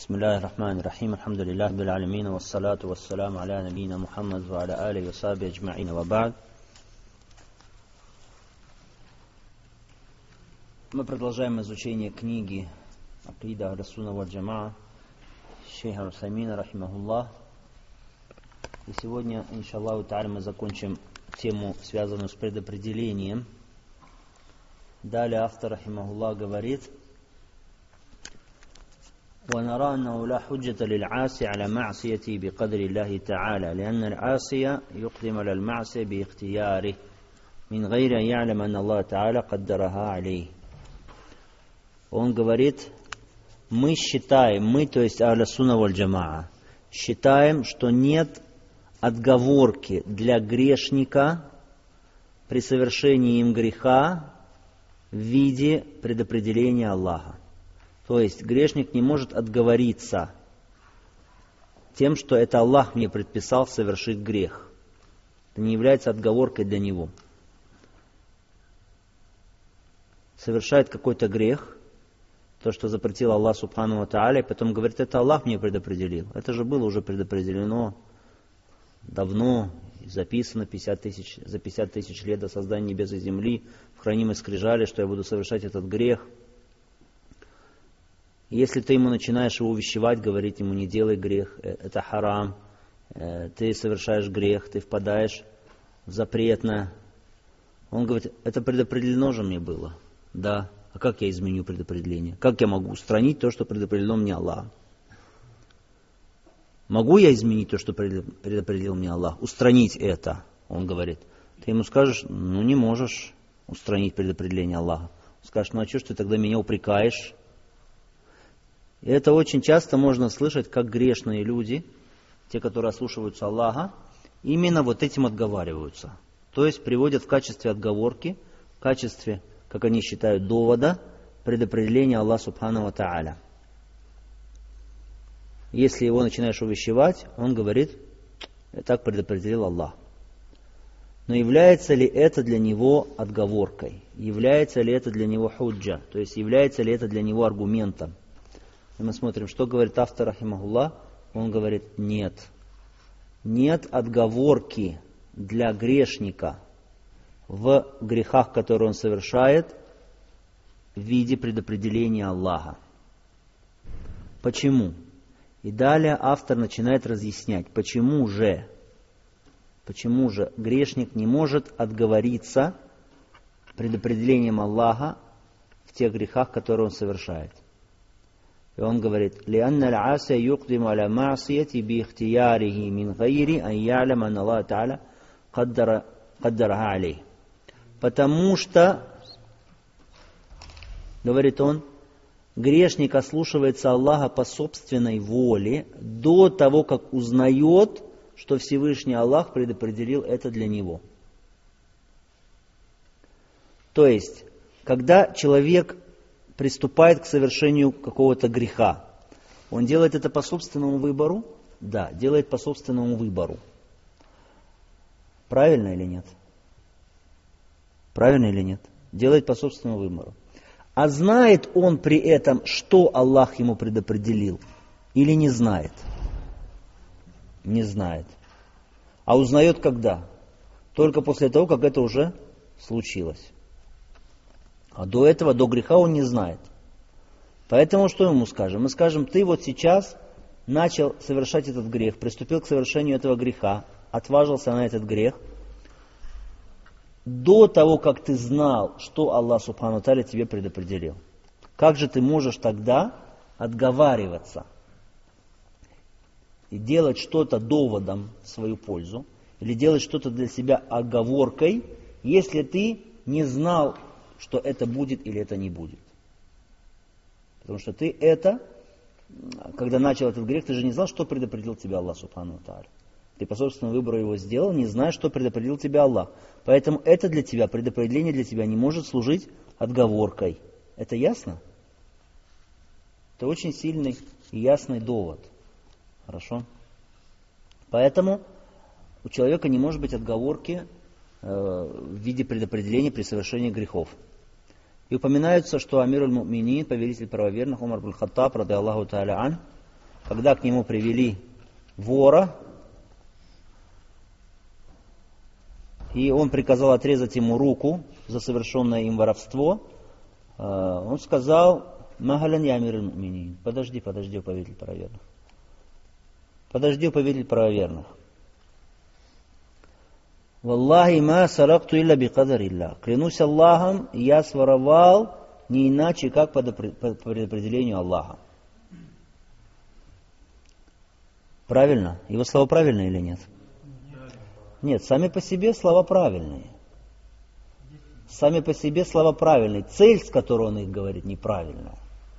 بسم الله الرحمن الرحيم الحمد لله رب العالمين والصلاة والسلام على نبينا محمد وعلى آله وصحبه أجمعين وبعد. Мы продолжаем изучение книги Акида Ахлус-Сунна валь Джамаа шейха Усаймина рахимахуллах. И сегодня, иншаллаху та'аля, мы закончим тему, связанную с предопределением. Далее автор рахимахуллах говорит: ونرى أنه لا حجة للعاصي على معصيته بقدر الله تعالى لأن العاصي يقدم على المعصية باختياره من غير أن يعلم أن الله تعالى قدرها عليه. Он говорит, мы считаем, то есть Ахлус-Сунна валь Джамаа, считаем, что нет отговорки для грешника при совершении им греха в виде предопределения Аллаха. То есть грешник не может отговориться тем, что это Аллах мне предписал совершить грех. Это не является отговоркой для него. Совершает какой-то грех, то, что запретил Аллах субхану ва тааля, и потом говорит, это Аллах мне предопределил. Это же было уже предопределено давно, записано за 50 тысяч лет до создания небес и земли, в хранимой скрижали, что я буду совершать этот грех. Если ты ему начинаешь его увещевать, говорить ему, не делай грех, это харам, ты совершаешь грех, ты впадаешь в запретное. Он говорит, это предопределено же мне было. Да, а как я изменю предопределение? Как я могу устранить то, что предопределено мне Аллах? Могу я изменить то, что предопределил мне Аллах? Устранить это, он говорит. Ты ему скажешь, не можешь устранить предопределение Аллаха. Скажешь, а что ж ты тогда меня упрекаешь? И это очень часто можно слышать, как грешные люди, те, которые ослушиваются Аллаха, именно вот этим отговариваются. То есть приводят в качестве отговорки, в качестве, как они считают, довода, предопределения Аллаха субхану ва тааля. Если его начинаешь увещевать, он говорит, так предопределил Аллах. Но является ли это для него отговоркой? Является ли это для него худжа? То есть является ли это для него аргументом? И мы смотрим, что говорит автор рахимахуллах. Он говорит, нет. Нет отговорки для грешника в грехах, которые он совершает, в виде предопределения Аллаха. Почему? И далее автор начинает разъяснять, почему же грешник не может отговориться предопределением Аллаха в тех грехах, которые он совершает. И он говорит, لأن العاصي يقدم على معصية باختياره من غير أن يعلم أن الله تعالى قدرها عليه. Потому что, говорит он, грешник ослушивается Аллаха по собственной воле до того, как узнает, что Всевышний Аллах предопределил это для него. То есть, когда человек приступает к совершению какого-то греха, он делает это по собственному выбору? Да, делает по собственному выбору. Правильно или нет? Правильно или нет? Делает по собственному выбору. А знает он при этом, что Аллах ему предопределил? Или не знает? Не знает. А узнает когда? Только после того, как это уже случилось. А до этого, до греха он не знает. Поэтому что ему скажем? Мы скажем, ты вот сейчас начал совершать этот грех, приступил к совершению этого греха, отважился на этот грех. До того, как ты знал, что Аллах субхану ва тааля тебе предопределил. Как же ты можешь тогда отговариваться и делать что-то доводом в свою пользу, или делать что-то для себя оговоркой, если ты не знал, что это будет или это не будет. Потому что ты когда начал этот грех, ты же не знал, что предопределил тебя Аллах субхану ва тааля. Ты по собственному выбору его сделал, не зная, что предопределил тебя Аллах. Поэтому это для тебя, предопределение для тебя не может служить отговоркой. Это ясно? Это очень сильный и ясный довод. Хорошо? Поэтому у человека не может быть отговорки в виде предопределения при совершении грехов. И упоминается, что Амир аль-Муминин, повелитель правоверных, Умар ибн Хаттаб, ради Аллаху та'аля ан, когда к нему привели вора, и он приказал отрезать ему руку за совершенное им воровство, он сказал: «Магалян я амир аль-муминин». Подожди, о повелитель правоверных. Подожди, о повелитель правоверных. «Валлахи ма саракту илля бикадар илля». Клянусь Аллахом, я своровал не иначе, как по предопределению Аллаха. Правильно? Его слова правильные или нет? Нет, сами по себе слова правильные. Сами по себе слова правильные. Цель, с которой он их говорит, неправильная.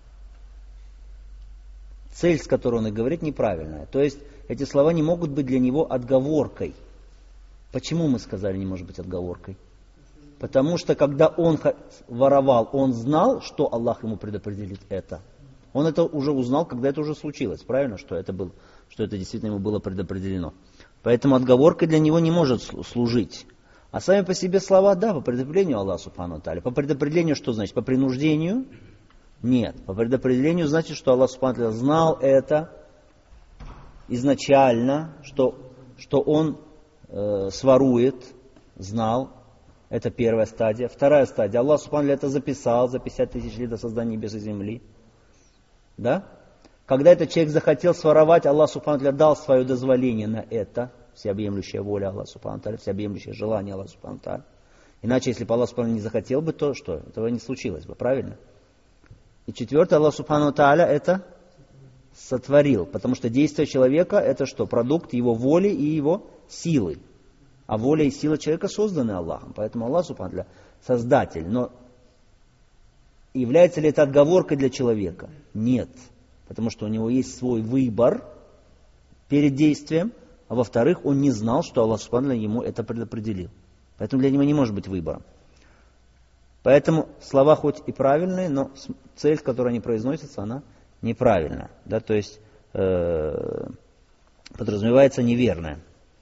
Цель, с которой он их говорит, неправильная. То есть эти слова не могут быть для него отговоркой. Почему мы сказали, не может быть отговоркой? Потому что когда он воровал, он знал, что Аллах ему предопределит это. Он это уже узнал, когда это уже случилось. Правильно? Что это действительно ему было предопределено. Поэтому отговоркой для него не может служить. А сами по себе слова, да, по предопределению Аллаха Субхану ва Тааля. По предопределению что значит? По принуждению? Нет. По предопределению значит, что Аллах Субхану ва Тааля знал это изначально, что он сворует, знал. Это первая стадия. Вторая стадия. Аллах Субхану ва Тааля это записал за 50 тысяч лет до создания небес и земли. Да? Когда этот человек захотел своровать, Аллах Субхану ва Тааля дал свое дозволение на это. Всеобъемлющая воля Аллаха Субхану ва Тааля, всеобъемлющее желание Аллаха Субхану ва Тааля. Иначе, если бы Аллах Субхану ва Тааля не захотел бы, то что? Этого не случилось бы, правильно? И четвертое, Аллах Субхану ва Тааля это сотворил. Потому что действие человека это что? Продукт его воли и его силы. А воля и сила человека созданы Аллахом. Поэтому Аллах Субхану ва Тааля создатель. Но является ли это отговоркой для человека? Нет. Потому что у него есть свой выбор перед действием. А во-вторых, он не знал, что Аллах Субхану ва Тааля ему это предопределил. Поэтому для него не может быть выбора. Поэтому слова хоть и правильные, но цель, с которой они произносятся, она неправильная. Да, то есть подразумевается неверная.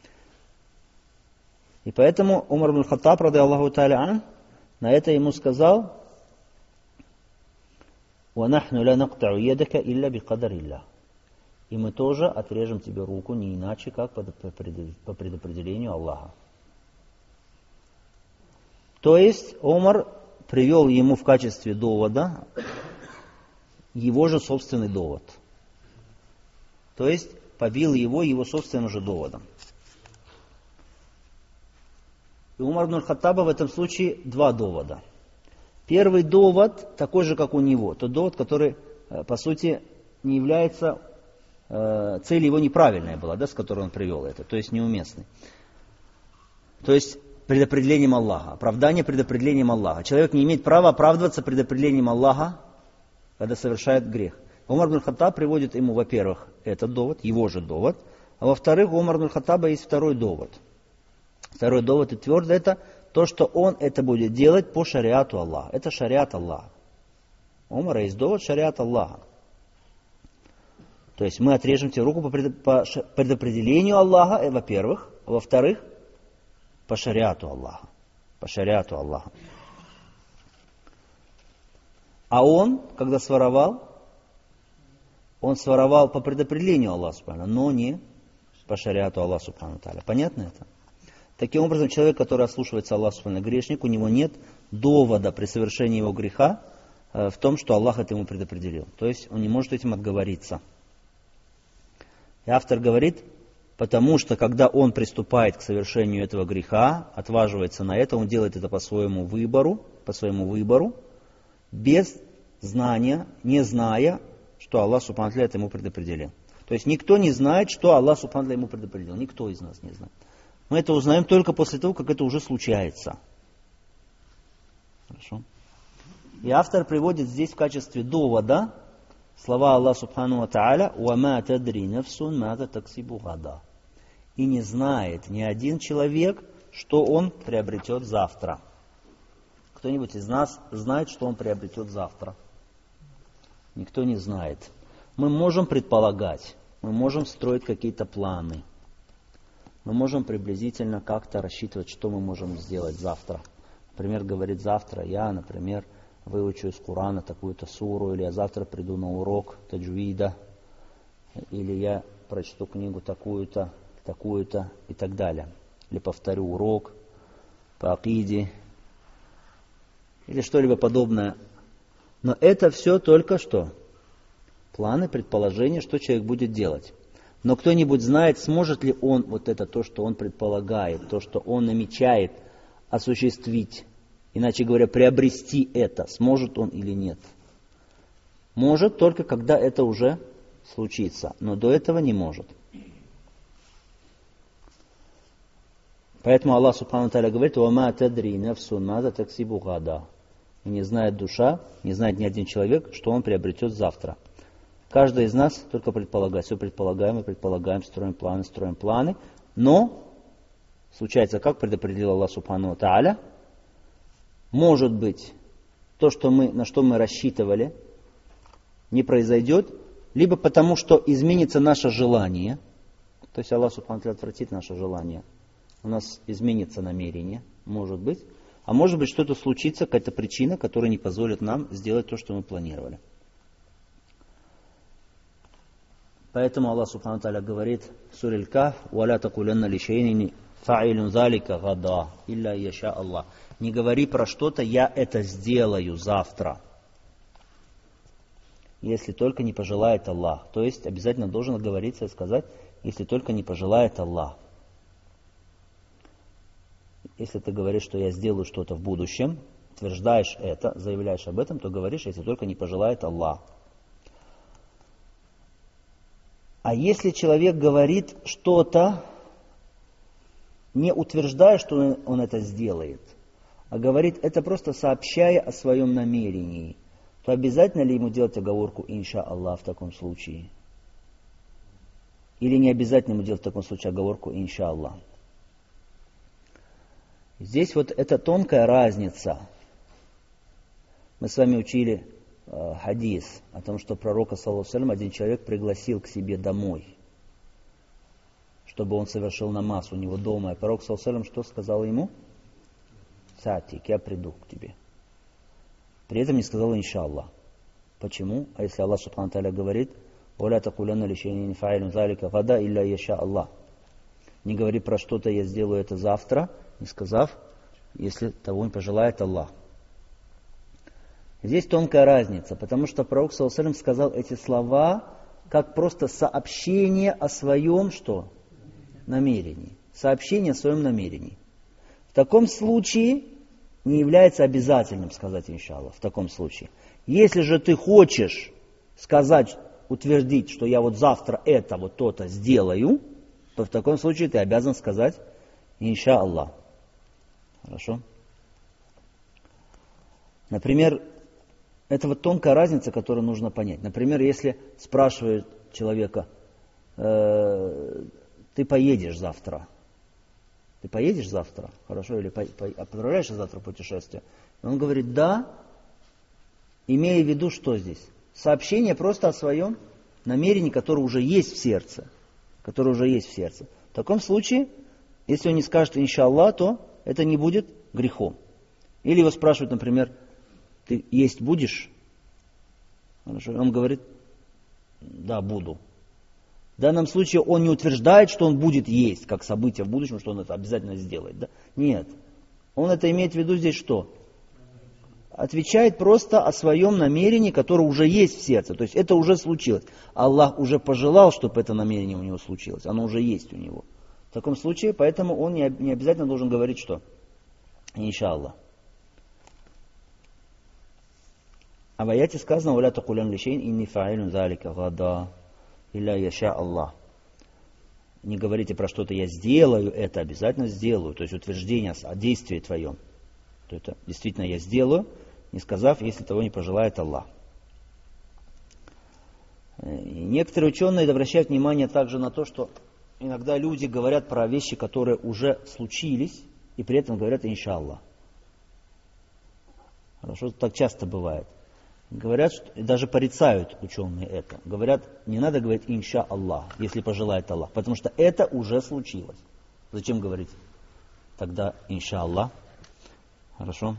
И поэтому Умар ибн Хаттаб, ради Аллаху Тааля ан, на это ему сказал: وَنَحْنُ لَا نَقْتَعُ يَدَكَ إِلَّا بِقَدَرِ اللَّهِ. И мы тоже отрежем тебе руку не иначе, как по предопределению Аллаха. То есть Умар привел ему в качестве довода его же собственный довод. То есть побил его собственным же доводом. И Умар ибн Хаттаба в этом случае два довода. Первый довод такой же, как у него. Тот довод, который, по сути, не является... Цель его неправильная была, да, с которой он привел это, то есть неуместный. То есть предопределением Аллаха. Оправдание предопределением Аллаха. Человек не имеет права оправдываться предопределением Аллаха, когда совершает грех. Умар ибн Хаттаб приводит ему, во-первых, этот довод, его же довод, а во-вторых, у Умар ибн Хаттаба есть второй довод. Второй довод и твердо это то, что он это будет делать по шариату Аллаха. Это шариат Аллаха. У Умара есть довод шариат Аллаха. То есть мы отрежем тебе руку по предопределению Аллаха, во-первых, а во-вторых, по шариату Аллаха. По шариату Аллаха. А он, когда своровал, он своровал по предопределению Аллаха Субхану, но не по шариату Аллаха Субхану Тааля. Понятно это? Таким образом, человек, который ослушивается Аллаха Субхану, грешник, у него нет довода при совершении его греха в том, что Аллах это ему предопределил. То есть он не может этим отговориться. И автор говорит, потому что когда он приступает к совершению этого греха, отваживается на это, он делает это по своему выбору, без знания, не зная, что Аллах Субхану ва Тааля это ему предопределил. То есть никто не знает, что Аллах Субхану ва Тааля ему предопределил. Никто из нас не знает. Мы это узнаем только после того, как это уже случается. Хорошо. И автор приводит здесь в качестве довода слова Аллаха Субхану ва Тааля: «Вама тадри нафсун маза таксибу гада». И не знает ни один человек, что он приобретет завтра. Кто-нибудь из нас знает, что он приобретет завтра? Никто не знает. Мы можем предполагать, мы можем строить какие-то планы. Мы можем приблизительно как-то рассчитывать, что мы можем сделать завтра. Например, говорит, завтра я, выучу из Корана такую-то суру, или я завтра приду на урок таджвида. или я прочту книгу такую-то, такую-то и так далее. Или повторю урок по акиде, или что-либо подобное. Но это все только что? Планы, предположения, что человек будет делать. Но кто-нибудь знает, сможет ли он вот это, то, что он предполагает, то, что он намечает, осуществить, иначе говоря, приобрести это, сможет он или нет. Может только когда это уже случится, но до этого не может. Поэтому Аллах Субхану Тааля говорит: «Вама тадри нафсун маза таксибу гада». И не знает душа, не знает ни один человек, что он приобретет завтра. Каждый из нас только предполагает, все предполагаем, мы предполагаем, строим планы. Но случается, как предопределил Аллах Субхану Тааля, может быть, то, на что мы рассчитывали, не произойдет, либо потому, что изменится наше желание, то есть Аллах Субхану Тааля отвратит наше желание, у нас изменится намерение, может быть, а может быть что-то случится, какая-то причина, которая не позволит нам сделать то, что мы планировали. Поэтому Аллах Субхану Тааля говорит в суре Аль-Каф: «Валя такулянна лишейнини фаилюн залика гада, илля яша Аллах». Не говори про что-то, я это сделаю завтра, если только не пожелает Аллах. То есть обязательно должен говориться и сказать, если только не пожелает Аллах. Если ты говоришь, что я сделаю что-то в будущем, утверждаешь это, заявляешь об этом, то говоришь, если только не пожелает Аллах. А если человек говорит что-то, не утверждая, что он это сделает, а говорит это просто сообщая о своем намерении, то обязательно ли ему делать оговорку «инша Аллах» в таком случае? Или не обязательно ему делать в таком случае оговорку «инша Аллах»? Здесь вот эта тонкая разница. Мы с вами учили хадис о том, что пророка, саллаллаху алейхи ва саллям, один человек пригласил к себе домой, чтобы он совершил намаз у него дома. И пророк, саллаллаху алейхи ва саллям, что сказал ему? «Сатик, я приду к тебе». При этом не сказал «иншаллах». Почему? А если Аллах Субхану Тааля говорит: «Валя такулянна лишейнини фаилюн залика гада, илля яша Аллах». Не говори про что-то, я сделаю это завтра, не сказав, если того не пожелает Аллах. Здесь тонкая разница, потому что пророк, саллаллаху алейхи ва саллям, сказал эти слова как просто сообщение о своем что? Намерении. Сообщение о своем намерении. В таком случае не является обязательным сказать «иншаллах». В таком случае. Если же ты хочешь сказать, утвердить, что я вот завтра это, вот то-то сделаю, то в таком случае ты обязан сказать «инша Аллах». Хорошо? Например, это вот тонкая разница, которую нужно понять. Например, если спрашивают человека: ты поедешь завтра? Ты поедешь завтра? Хорошо? Или отправляешься завтра в путешествие? И он говорит «да», имея в виду, что здесь? Сообщение просто о своем намерении, которое уже есть в сердце. В таком случае, если он не скажет «иншаллах», то это не будет грехом. Или его спрашивают, например: ты есть будешь? Хорошо. Он говорит: да, буду. В данном случае он не утверждает, что он будет есть, как событие в будущем, что он это обязательно сделает. Да? Нет. Он это имеет в виду здесь что? Отвечает просто о своем намерении, которое уже есть в сердце. То есть это уже случилось. Аллах уже пожелал, чтобы это намерение у него случилось. Оно уже есть у него. В таком случае, поэтому он не обязательно должен говорить что? Иншаллах. А в аяте сказано: «Валя такулян лишейн инни фаилюн залика гада, илля яша Аллах». Не говорите про что-то «я сделаю это», обязательно сделаю. То есть утверждение о действии твоем. То это действительно я сделаю, не сказав, если того не пожелает Аллах. И некоторые ученые обращают внимание также на то, что иногда люди говорят про вещи, которые уже случились, и при этом говорят «иншаллах». Хорошо, так часто бывает. Говорят, и даже порицают ученые это. Говорят, не надо говорить «инша Аллах», если пожелает Аллах, потому что это уже случилось. Зачем говорить тогда «инша Аллах»? Хорошо.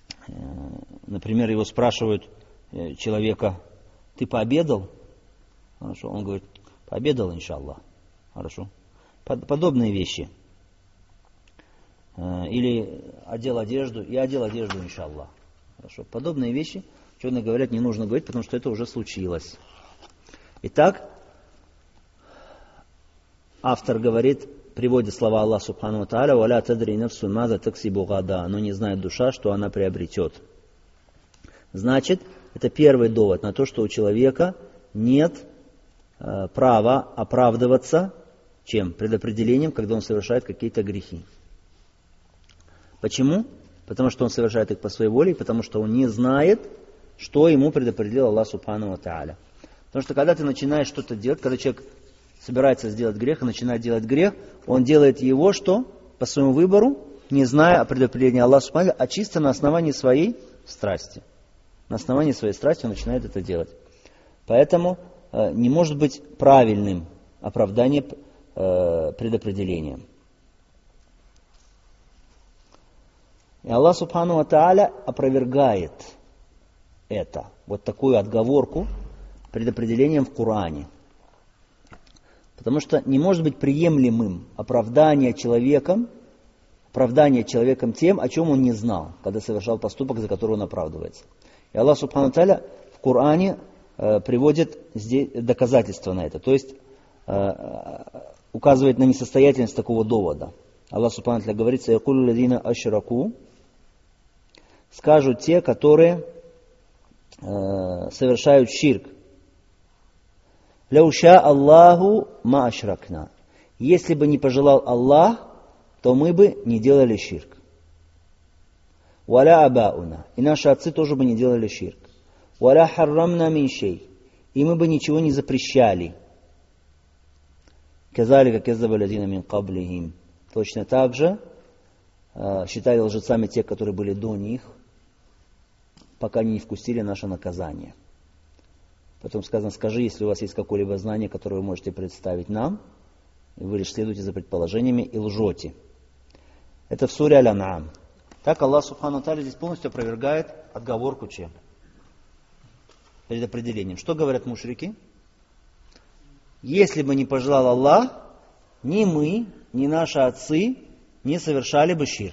Например, его спрашивают человека: ты пообедал? Хорошо. Он говорит, пообедал, иншаллах. Хорошо. Подобные вещи. Или одел одежду, иншаллах. Хорошо. Подобные вещи, ученые говорят, не нужно говорить, потому что это уже случилось. Итак, автор говорит, приводит слова Аллаха Субхану ва Тааля, «Валя тадри нафсун маза таксибу гада», но не знает душа, что она приобретет. Значит, это первый довод на то, что у человека нет права оправдываться чем? Предопределением, когда он совершает какие-то грехи. Почему? Потому что он совершает их по своей воле, потому что он не знает, что ему предопределил Аллах Субхану ва Тааля. Потому что когда ты начинаешь что-то делать, когда человек собирается сделать грех и начинает делать грех, он делает его что? По своему выбору, не зная о предопределении Аллаха Субхану ва Тааля, а чисто на основании своей страсти. На основании своей страсти он начинает это делать. Поэтому не может быть правильным оправдание предопределением. И Аллах Субхану ва Тааля опровергает это, вот такую отговорку предопределением в Коране. Потому что не может быть приемлемым оправдание человеком тем, о чем он не знал, когда совершал поступок, за который он оправдывается. И Аллах Субхану ва Тааля в Коране приводит здесь доказательства на это, то есть указывает на несостоятельность такого довода. Аллах Субхану ва Тааля говорит, «Саякулю ладина ашраку», скажут те, которые совершают ширк. «Ляуша Аллаху ма ашракна». Если бы не пожелал Аллах, то мы бы не делали ширк. «Валя абауна». И наши отцы тоже бы не делали ширк. «Валя харрамна мин шей». И мы бы ничего не запрещали. «Казалика кеззаба ладина мин каблихим». Точно так же считали лжецами те, которые были до них, пока они не вкусили наше наказание. Потом сказано, скажи, если у вас есть какое-либо знание, которое вы можете представить нам, и вы лишь следуете за предположениями и лжете. Это в суре Аль-Ан'ам. Так Аллах Субхану ва Тааля здесь полностью опровергает отговорку чем? Предопределением. Что говорят мушрики? Если бы не пожелал Аллах, ни мы, ни наши отцы не совершали бы ширк.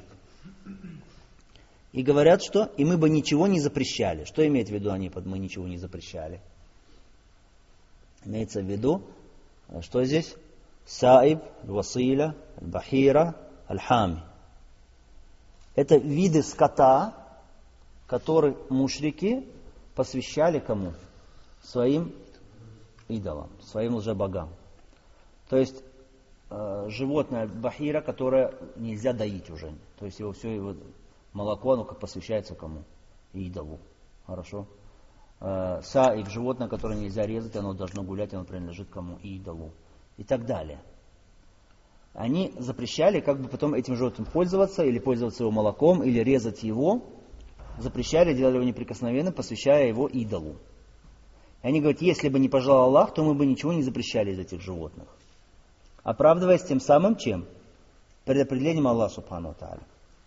И говорят, что и мы бы ничего не запрещали. Что имеет в виду они под «мы ничего не запрещали»? Имеется в виду, что здесь? Саиб, василя, бахира, аль-хами. Это виды скота, которые мушрики посвящали кому? Своим идолам, своим лжебогам. То есть животное бахира, которое нельзя доить уже. То есть его молоко, оно как посвящается кому? Идолу. Хорошо. Саиб, животное, которое нельзя резать, оно должно гулять, оно принадлежит кому? Идолу. И так далее. Они запрещали как бы потом этим животным пользоваться, или пользоваться его молоком, или резать его. Запрещали, делали его неприкосновенным, посвящая его идолу. И они говорят, если бы не пожелал Аллах, то мы бы ничего не запрещали из этих животных. Оправдываясь тем самым чем? Предопределением Аллаха Субхану ва Тааля.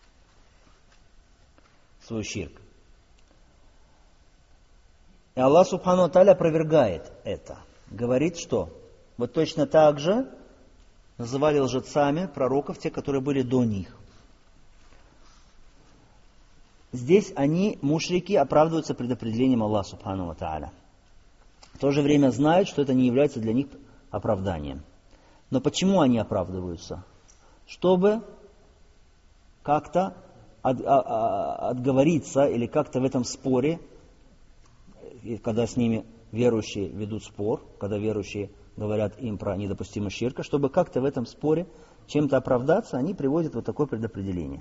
Свой ширк. И Аллах Субхану ва Тааля опровергает это. Говорит, что вот точно так же называли лжецами пророков, те, которые были до них. Здесь они, мушрики, оправдываются предопределением Аллаха Субхану ва Тааля. В то же время знают, что это не является для них оправданием. Но почему они оправдываются? Чтобы как-то отговориться или как-то в этом споре, когда с ними верующие ведут спор, когда верующие говорят им про недопустимость ширка, чтобы как-то в этом споре чем-то оправдаться, они приводят вот такое предопределение.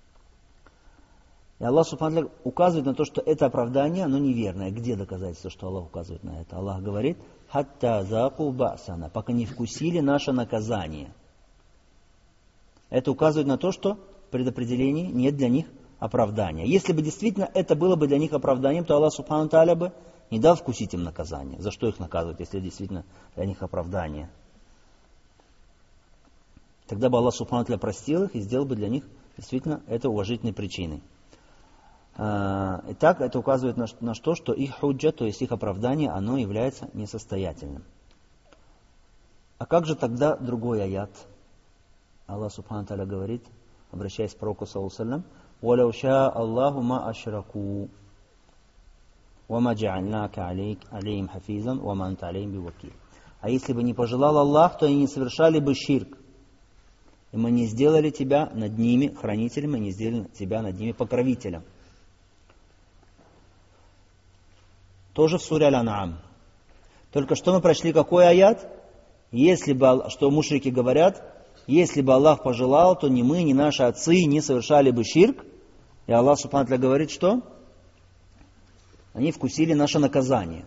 И Аллах Субхану ва Тааля указывает на то, что это оправдание, оно неверное. Где доказательство, что Аллах указывает на это? Аллах говорит, «Хатта заку ба'сана», пока не вкусили наше наказание. Это указывает на то, что в предопределении нет для них оправдания. Если бы действительно это было бы для них оправданием, то Аллах Субхану ва Тааля бы не дал вкусить им наказание. За что их наказывать, если действительно для них оправдание? Тогда бы Аллах Субхану ва Тааля простил их и сделал бы для них действительно это уважительной причиной. Итак, это указывает на то, что их худжа, то есть их оправдание, оно является несостоятельным. А как же тогда другой аят? Аллах Субхану Тааля говорит, обращаясь к пророку саллаллаху алейхи ва саллям: «Валяу ша Аллаху ма ашраку, ва ма джа'альнака алейхим хафизан, ва ма анта алейхим бивакиль». А если бы не пожелал Аллах, то они не совершали бы ширк. И мы не сделали тебя над ними хранителем, и не сделали тебя над ними покровителем. Тоже в суре Аль-Ан'ам. Только что мы прочли какой аят? Если бы, что мушрики говорят, если бы Аллах пожелал, то ни мы, ни наши отцы не совершали бы ширк. И Аллах Субхану Тааля говорит, что? Они вкусили наше наказание.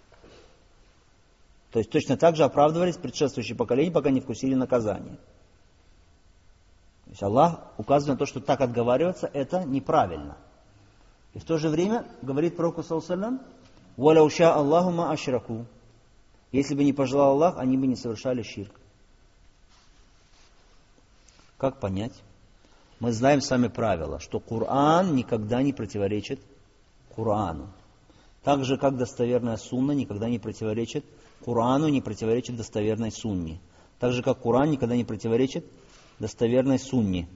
То есть точно так же оправдывались предшествующие поколения, пока не вкусили наказание. То есть Аллах указывает на то, что так отговариваться, это неправильно. И в то же время говорит пророку саллаллаху алейхи ва саллям: «Валяу ша Аллаху ма ашраку». Если бы не пожелал Аллах, они бы не совершали ширк. Как понять? Мы знаем с вами правило, что Коран никогда не противоречит Корану. Так же, как достоверная сунна никогда не противоречит Корану, не противоречит достоверной сунне. Так же, как Коран никогда не противоречит достоверной сунне.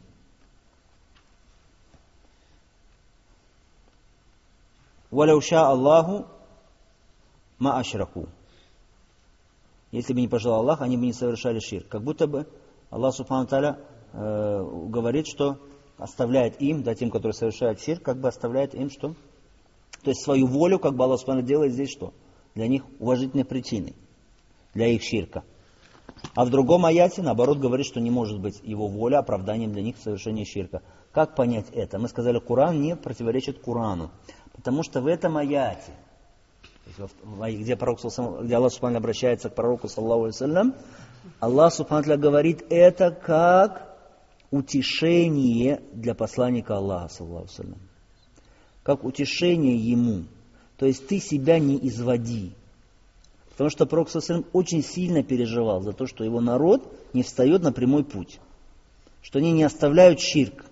«Валяу ша Аллаху ма ашраку». Если бы не пожелал Аллах, они бы не совершали ширк. Как будто бы Аллах Субхану Тааля говорит, что оставляет им, да, тем, которые совершают ширк, как бы оставляет им что? То есть свою волю, как бы Аллах Субхану делает здесь что? Для них уважительной причиной, для их ширка. А в другом аяте, наоборот, говорит, что не может быть его воля оправданием для них в совершении ширка. Как понять это? Мы сказали, Коран не противоречит Корану. Потому что в этом аяте, где Аллах Субхану обращается к пророку саллаллаху алейхи ва саллям, Аллах Субхану говорит, это как утешение для посланника Аллаха саллаллаху алейхи ва саллям. Как утешение ему. То есть ты себя не изводи. Потому что пророк саллаллаху алейхи ва саллям очень сильно переживал за то, что его народ не встает на прямой путь. Что они не оставляют ширк.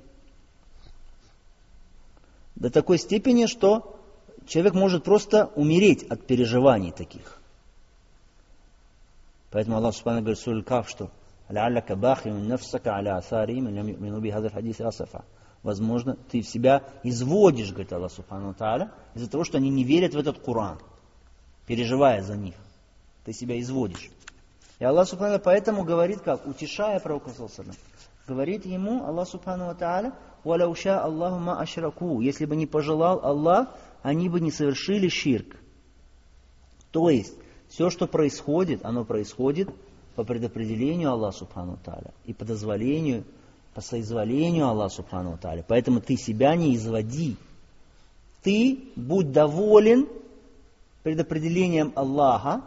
До такой степени, что человек может просто умереть от переживаний таких. Поэтому Аллах Субхану говорит в суре Аль-Каф, что «Ла'аллака бахиун нафсака аля асарихим лям ю'мину би хазал хадис асафа». Возможно, ты в себя изводишь, говорит Аллах Субхану Тааля, из-за того, что они не верят в этот Коран, переживая за них. Ты себя изводишь. И Аллах Субхану поэтому говорит, как, утешая пророка саллаллаху алейхи ва саллям, говорит ему Аллах Субхану Тааля: «Валяу ша Аллаху ма ашраку». Если бы не пожелал Аллах, они бы не совершили ширк. То есть, все, что происходит, оно происходит по предопределению Аллаха Субхану Тааля и по дозволению, по соизволению Аллаха Субхану Тааля. Поэтому ты себя не изводи. Ты будь доволен предопределением Аллаха.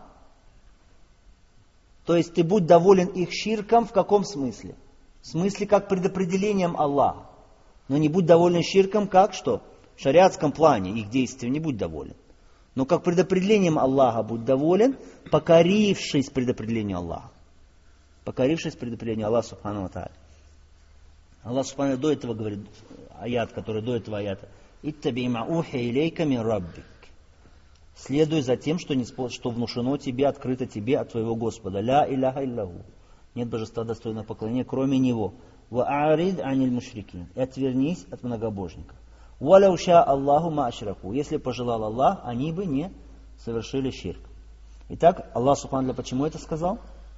То есть ты будь доволен их ширком в каком смысле? В смысле как предопределением Аллаха. Но не будь доволен ширком как что? В шариатском плане их действия не будь доволен. Но как предопределением Аллаха будь доволен, покорившись предопределению Аллаха. Покорившись предопределению Аллаха Субхану ва Тааля. Аллах Субхану до этого говорит, аят, который до этого аята: «Иттаби ма ухи илейка мин раббик». Следуй за тем, что внушено тебе, открыто тебе от твоего Господа. Ля иляха иллаху. Нет божества достойного поклонения, кроме Него. Ва аарид аниль мушрикин. И отвернись от многобожников. Валяу ша Аллаху ма ашраку. Если пожелал Аллах, они бы не совершили ширк. Итак, Аллах Субхану почему это сказал?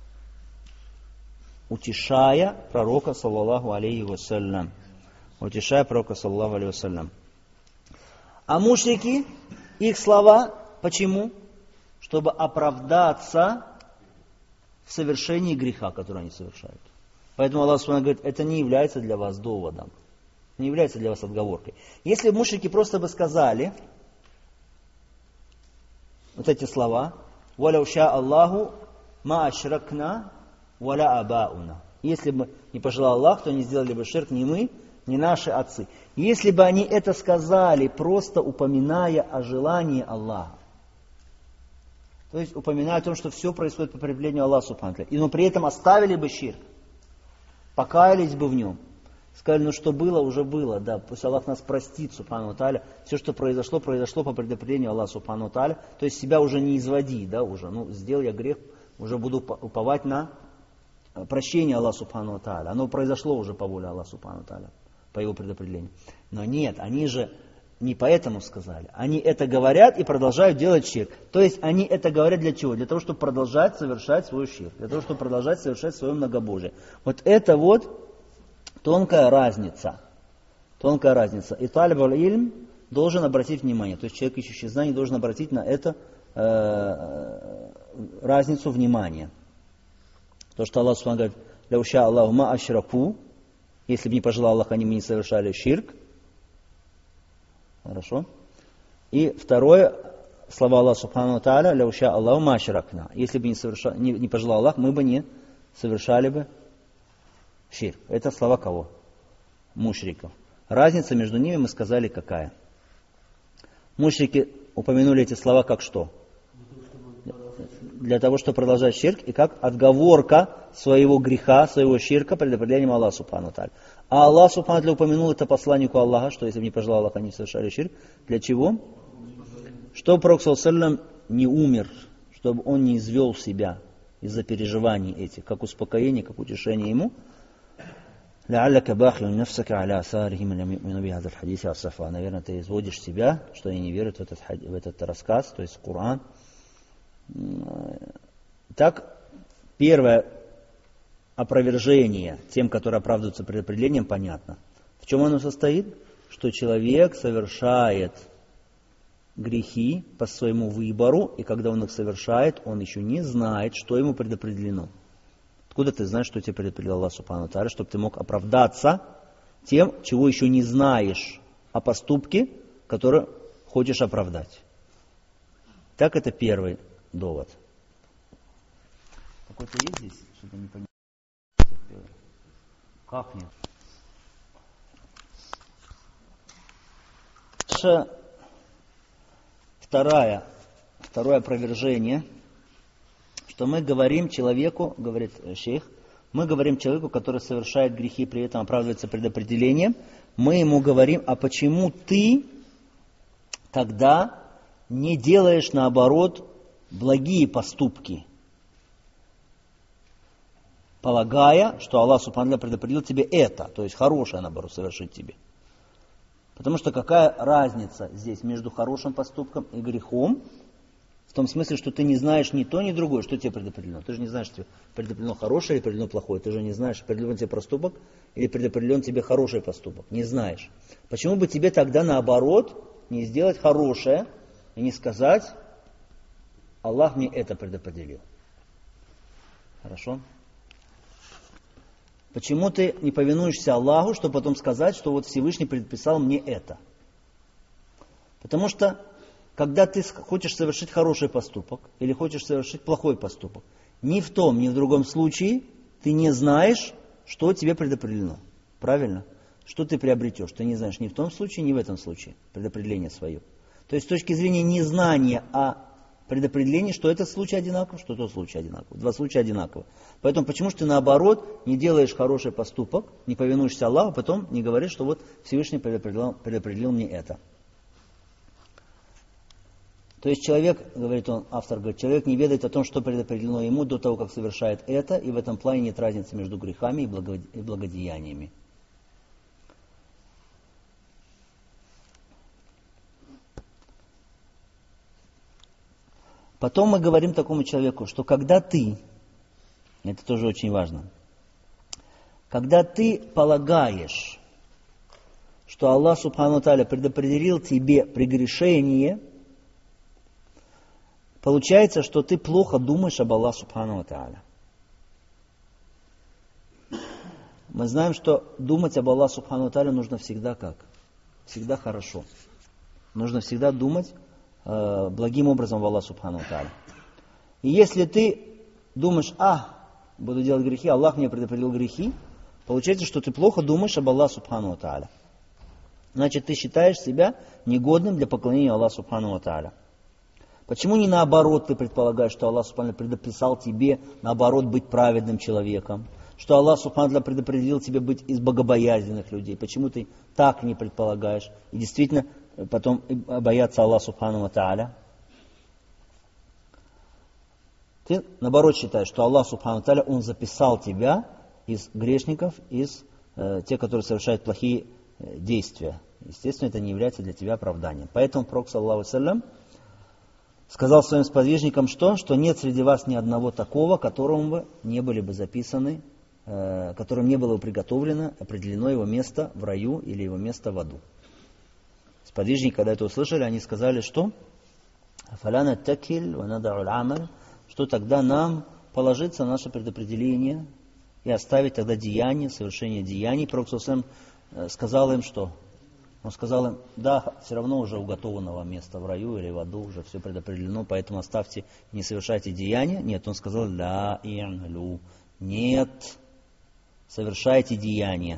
Утешая пророка саллаллаху алейхи ва саллям. Утешая пророка саллаллаху алейхи ва саллям. А мушрики, их слова, почему? Чтобы оправдаться в совершении греха, который они совершают. Поэтому Аллах Субхану говорит, это не является для вас доводом. Не является для вас отговоркой. Если мушрики просто бы сказали вот эти слова: «Валяу ша Аллаху ма ашракна валя абауна». Если бы не пожелал Аллах, то не сделали бы ширк ни мы, ни наши отцы. Если бы они это сказали, просто упоминая о желании Аллаха, то есть упоминая о том, что все происходит по повелению Аллаха Субхану ва Тааля, но при этом оставили бы ширк, покаялись бы в нем, сказали, ну что было, уже было, да, пусть Аллах нас простит, Субхану ва Тааля, все, что произошло, произошло по предопределению Аллаха Субхану ва Тааля, то есть себя уже не изводи, да, уже, ну, сделал я грех, уже буду уповать на прощение Аллаха Субхану ва Тааля. Оно произошло уже по воле Аллаха Субхану ва Тааля, по его предопределению. Но нет, они же не поэтому сказали. Они это говорят и продолжают делать ширк. То есть они это говорят для чего? Для того, чтобы продолжать совершать свой ширк. Для того, чтобы продолжать совершать свое многобожие. Вот это вот тонкая разница. Тонкая разница. И талиб аль-ильм должен обратить внимание. То есть человек, ищущий знаний, должен обратить на это разницу внимания. То, что Аллах Субхану говорит, «Ляуша Аллаху ма ашраку», если бы не пожелал Аллах, они бы не совершали ширк. Хорошо. И второе, слова Аллаха Субхану ва Тааля, «Ляуша Аллаху ма ашракна». Если бы не пожелал Аллах, мы бы не совершали бы ширк. Это слова кого? Мушриков. Разница между ними мы сказали какая. Мушрики упомянули эти слова как что? Для того, чтобы продолжать ширк, и как отговорка своего греха, своего ширка предопределением Аллаха Субхану ва Тааля. А Аллах Субхану ва Тааля упомянул это посланнику Аллаха, что если бы не пожелал Аллах, они совершали ширк. Для чего? Чтобы Пророк саллаллаху алейхи ва саллям не умер, чтобы он не извел себя из-за переживаний этих, как успокоение, как утешение ему. Наверное, ты изводишь себя, что они не верят в этот рассказ, то есть Коран. Так, первое опровержение тем, которые оправдываются предопределением, понятно. В чем оно состоит? Что человек совершает грехи по своему выбору, и когда он их совершает, он еще не знает, что ему предопределено. Откуда ты знаешь, что тебе предопределил Аллах Субхану ва Тааля, чтобы ты мог оправдаться тем, чего еще не знаешь о поступке, который хочешь оправдать. Так, это первый довод. Какой-то есть здесь? Что-то не понимаю. Как нет? Второе опровержение, что мы говорим человеку, говорит шейх, мы говорим человеку, который совершает грехи, при этом оправдывается предопределением, мы ему говорим, а почему ты тогда не делаешь, наоборот, благие поступки, полагая, что Аллах Субхану ва Тааля предопределил тебе это, то есть хорошее, наоборот, совершить тебе. Потому что какая разница здесь между хорошим поступком и грехом? В том смысле, что ты не знаешь ни то, ни другое, что тебе предопределено. Ты же не знаешь, что тебе предопределено хорошее или предопределено плохое. Ты же не знаешь, предопределен тебе проступок или предопределен тебе хороший поступок. Не знаешь. Почему бы тебе тогда наоборот не сделать хорошее и не сказать, Аллах мне это предопределил? Хорошо? Почему ты не повинуешься Аллаху, чтобы потом сказать, что вот Всевышний предписал мне это? Потому что когда ты хочешь совершить хороший поступок или хочешь совершить плохой поступок, ни в том, ни в другом случае ты не знаешь, что тебе предопределено. Правильно? Что ты приобретешь? Ты не знаешь ни в том случае, ни в этом случае предопределение свое. То есть с точки зрения незнания о предопределении, что этот случай одинаков, что тот случай одинаков. Два случая одинаковы. Поэтому почему же ты наоборот не делаешь хороший поступок, не повинуешься Аллаху, потом не говоришь, что вот Всевышний предопределил мне это. То есть человек, говорит он, автор говорит, человек не ведает о том, что предопределено ему до того, как совершает это, и в этом плане нет разницы между грехами и благодеяниями. Потом мы говорим такому человеку, что когда ты, это тоже очень важно, когда ты полагаешь, что Аллах Субхану ва Тааля предопределил тебе прегрешение, получается, что ты плохо думаешь об Аллахе Субхану ва Тааля. Мы знаем, что думать об Аллахе Субхану ва Тааля нужно всегда как? Всегда хорошо. Нужно всегда думать благим образом об Аллахе Субхану ва Тааля. И если ты думаешь, буду делать грехи, Аллах мне предопределил грехи, получается, что ты плохо думаешь об Аллахе Субхану ва Тааля. Значит, ты считаешь себя негодным для поклонения Аллаху Субхану ва Тааля. Почему не наоборот ты предполагаешь, что Аллах Субхану ва Тааля предописал тебе, наоборот, быть праведным человеком? Что Аллах Субхану ва Тааля предопределил тебе быть из богобоязненных людей? Почему ты так не предполагаешь? И действительно потом бояться Аллаха Субхану ва Тааля? Ты, наоборот, считаешь, что Аллах Субхану Тааля, Он записал тебя из грешников, из тех, которые совершают плохие действия. Естественно, это не является для тебя оправданием. Поэтому Пророк, саллаллаху алейхи ва саллям, сказал своим сподвижникам что? Что нет среди вас ни одного такого, которому бы не были бы записаны, которым не было бы приготовлено, определено его место в раю или его место в аду. Сподвижники, когда это услышали, они сказали, что что тогда нам положиться на наше предопределение и оставить тогда деяние, совершение деяний. Пророк сказал им, что? Он сказал им, да, все равно уже уготовано вам место в раю или в аду, уже все предопределено, поэтому оставьте, не совершайте деяния. Нет, он сказал, ла и'малу, нет, совершайте деяния.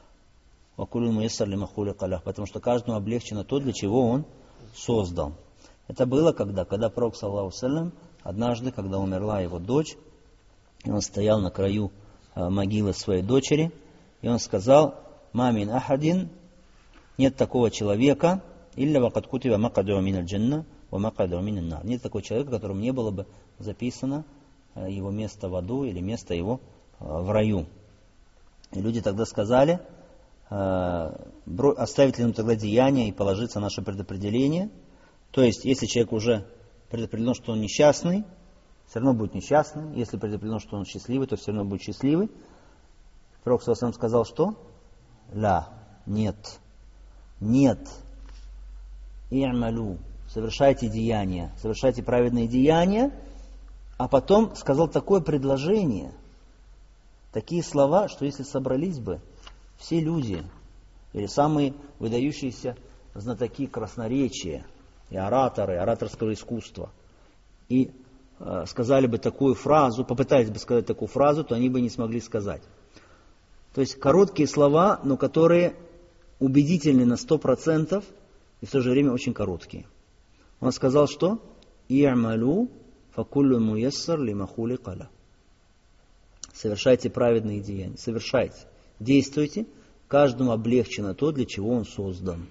Потому что каждому облегчено то, для чего он создал. Это было когда Пророк, саллаллаху алейхи ва саллям, однажды, когда умерла его дочь, и он стоял на краю могилы своей дочери, и он сказал, мамин ахадин, нет такого человека, илля вакад кутиба макаду мин аль-джанна ва макаду мин ан-нар. Нет такого человека, которому не было бы записано его место в аду или место его в раю. И люди тогда сказали, оставить ли нам тогда деяние и положиться на наше предопределение. То есть, если человек уже предопределено, что он несчастный, все равно будет несчастным. Если предопределено, что он счастливый, то все равно будет счастливый. Пророк саллаллаху алейхи ва саллям сказал, что? Ла, нет. Нет. И'малу. Совершайте деяния, совершайте праведные деяния. А потом сказал такое предложение, такие слова, что если собрались бы все люди, или самые выдающиеся знатоки красноречия, и ораторы, ораторского искусства, и сказали бы такую фразу, попытались бы сказать такую фразу, то они бы не смогли сказать. То есть короткие слова, но которые убедительны на 100% и в то же время очень короткие. Он сказал, что «И'малу факуллю муяссар лима хулика ля». Совершайте праведные деяния, совершайте, действуйте, каждому облегчено то, для чего он создан.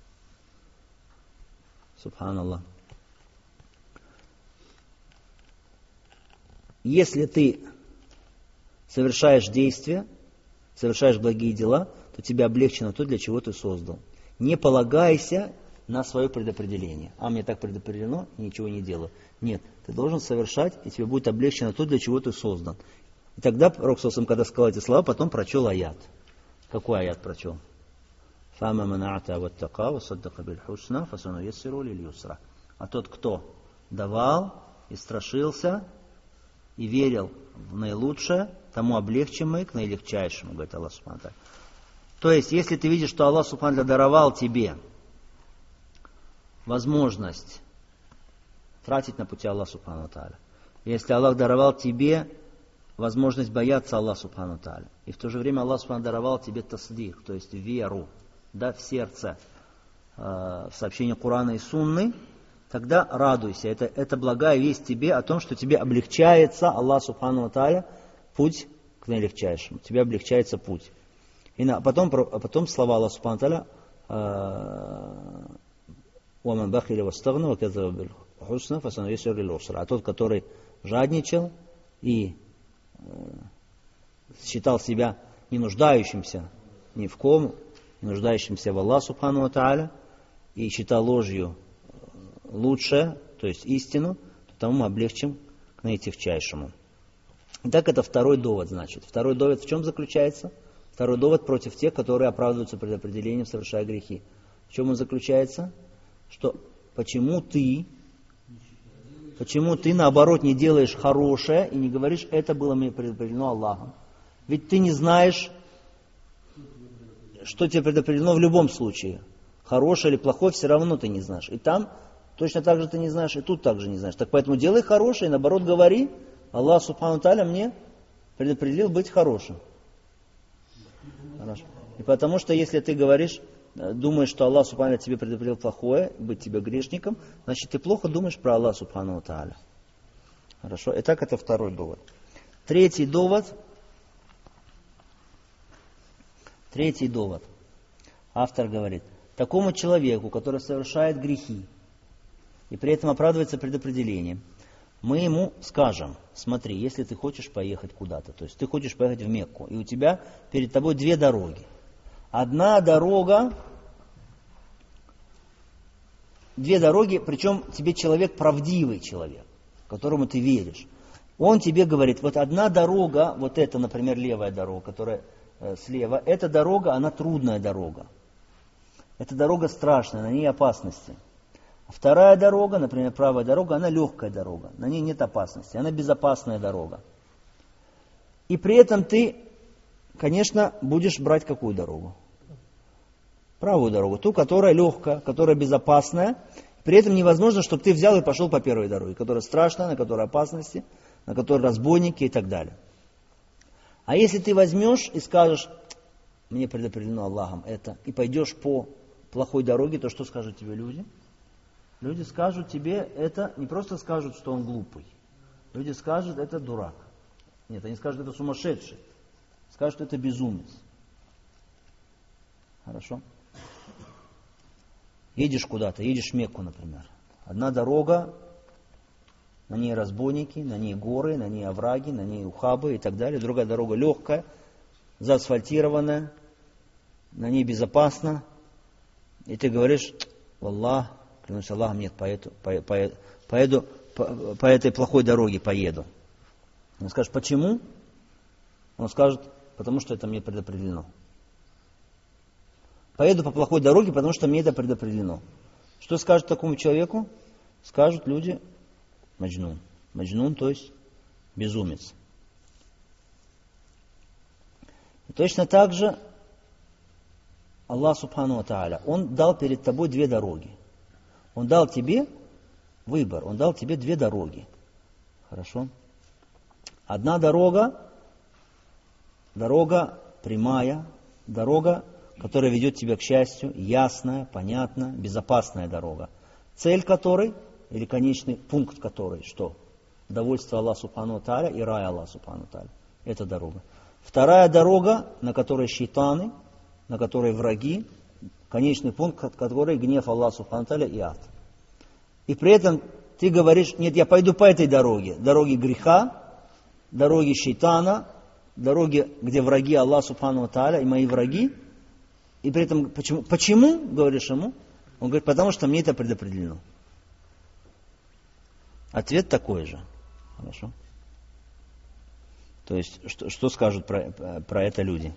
Субханаллах. Если ты совершаешь действия, совершаешь благие дела, то тебе облегчено то, для чего ты создал. Не полагайся на свое предопределение. Мне так предопределено, и ничего не делаю. Нет, ты должен совершать, и тебе будет облегчено то, для чего ты создан. И тогда Пророк, когда сказал эти слова, потом прочел аят. Какой аят прочел? А тот, кто давал и страшился, и верил в наилучшее, тому облегчим мы к наилегчайшему, говорит Аллах Субхану ва Тааля. То есть, если ты видишь, что Аллах Субхану ва Тааля даровал тебе возможность тратить на пути Аллаха Субхану ва Тааля, если Аллах даровал тебе возможность бояться Аллаха Субхану ва Тааля, и в то же время Аллах Субхану ва Тааля даровал тебе таслих, то есть веру, да, в сердце, в сообщении Корана и Сунны, тогда радуйся. Это благая весть тебе о том, что тебе облегчается Аллах Субхану ва Тааля путь к наилегчайшему. Тебе облегчается путь. И потом слова Аллаха Субхану ва Тааля «Уаман бахиля вастагна ваказава биль хусна фасануяссиру лил усра». А тот, который жадничал и считал себя не нуждающимся ни в ком, не нуждающимся в Аллахе Субхану ва Тааля, и считал ложью лучшее, то есть истину, то тому мы облегчим к наитягчайшему. Итак, это второй довод, значит. Второй довод в чем заключается? Второй довод против тех, которые оправдываются предопределением, совершая грехи. В чем он заключается? Что почему ты наоборот не делаешь хорошее и не говоришь, это было мне предопределено Аллахом. Ведь ты не знаешь, что тебе предопределено в любом случае. Хорошее или плохое, все равно ты не знаешь. И там точно так же ты не знаешь, и тут также не знаешь. Так поэтому делай хорошее, и наоборот говори, Аллах Субхану ва Тааля мне предопределил быть хорошим. Хорошо. И потому что если ты говоришь, думаешь, что Аллах Субхану ва Тааля тебе предопределил плохое, быть тебе грешником, значит ты плохо думаешь про Аллаха Субхану ва Тааля. Хорошо. Итак, это второй довод. Третий довод. Автор говорит, такому человеку, который совершает грехи, и при этом оправдывается предопределением, Мы ему скажем: смотри, если ты хочешь поехать куда-то, то есть ты хочешь поехать в Мекку, и у тебя перед тобой две дороги. Одна дорога, две дороги, причем тебе человек правдивый человек, которому ты веришь. Он тебе говорит: вот одна дорога, вот это, например, левая дорога, которая слева, эта дорога, она трудная дорога. Эта дорога страшная, на ней опасности. Вторая дорога, например, правая дорога, она легкая дорога, на ней нет опасности, она безопасная дорога. И при этом ты, конечно, будешь брать какую дорогу? Правую дорогу, ту, которая легкая, которая безопасная. При этом невозможно, чтобы ты взял и пошел по первой дороге, которая страшная, на которой опасности, на которой разбойники и так далее. А если ты возьмешь и скажешь: мне предопределено Аллахом это, и пойдешь по плохой дороге, то что скажут тебе люди? Люди скажут тебе это, не просто скажут, что он глупый. Люди скажут: это дурак. Нет, они скажут: это сумасшедший. Скажут: что это безумец. Хорошо? Едешь куда-то, едешь в Мекку, например. Одна дорога, на ней разбойники, на ней горы, на ней овраги, на ней ухабы и так далее. Другая дорога легкая, заасфальтированная, на ней безопасно. И ты говоришь: Аллах, клянусь Аллахом, нет, поеду по этой плохой дороге поеду. Он скажет: почему? Он скажет: потому что это мне предопределено. Поеду по плохой дороге, потому что мне это предопределено. Что скажут такому человеку? Скажут люди: маджнун. Маджнун, то есть безумец. И точно так же Аллах Субхану ва Тааля, Он дал перед тобой две дороги. Он дал тебе выбор, Он дал тебе две дороги. Хорошо? Одна дорога, дорога прямая, дорога, которая ведет тебя к счастью, ясная, понятная, безопасная дорога. Цель которой, или конечный пункт которой, что? Довольство Аллаха Субхану ва Тааля и рай Аллаха Субхану ва Тааля. Это дорога. Вторая дорога, на которой шайтаны, на которой враги, конечный пункт которой гнев Аллаха Субхану ва Тааля и ад. И при этом ты говоришь: нет, я пойду по этой дороге. Дороге греха, дороге шайтана, дороге, где враги Аллаха Субхану ва Тааля и мои враги. И при этом, почему, говоришь ему? Он говорит: потому что мне это предопределено. Ответ такой же. Хорошо? То есть, что скажут про это люди?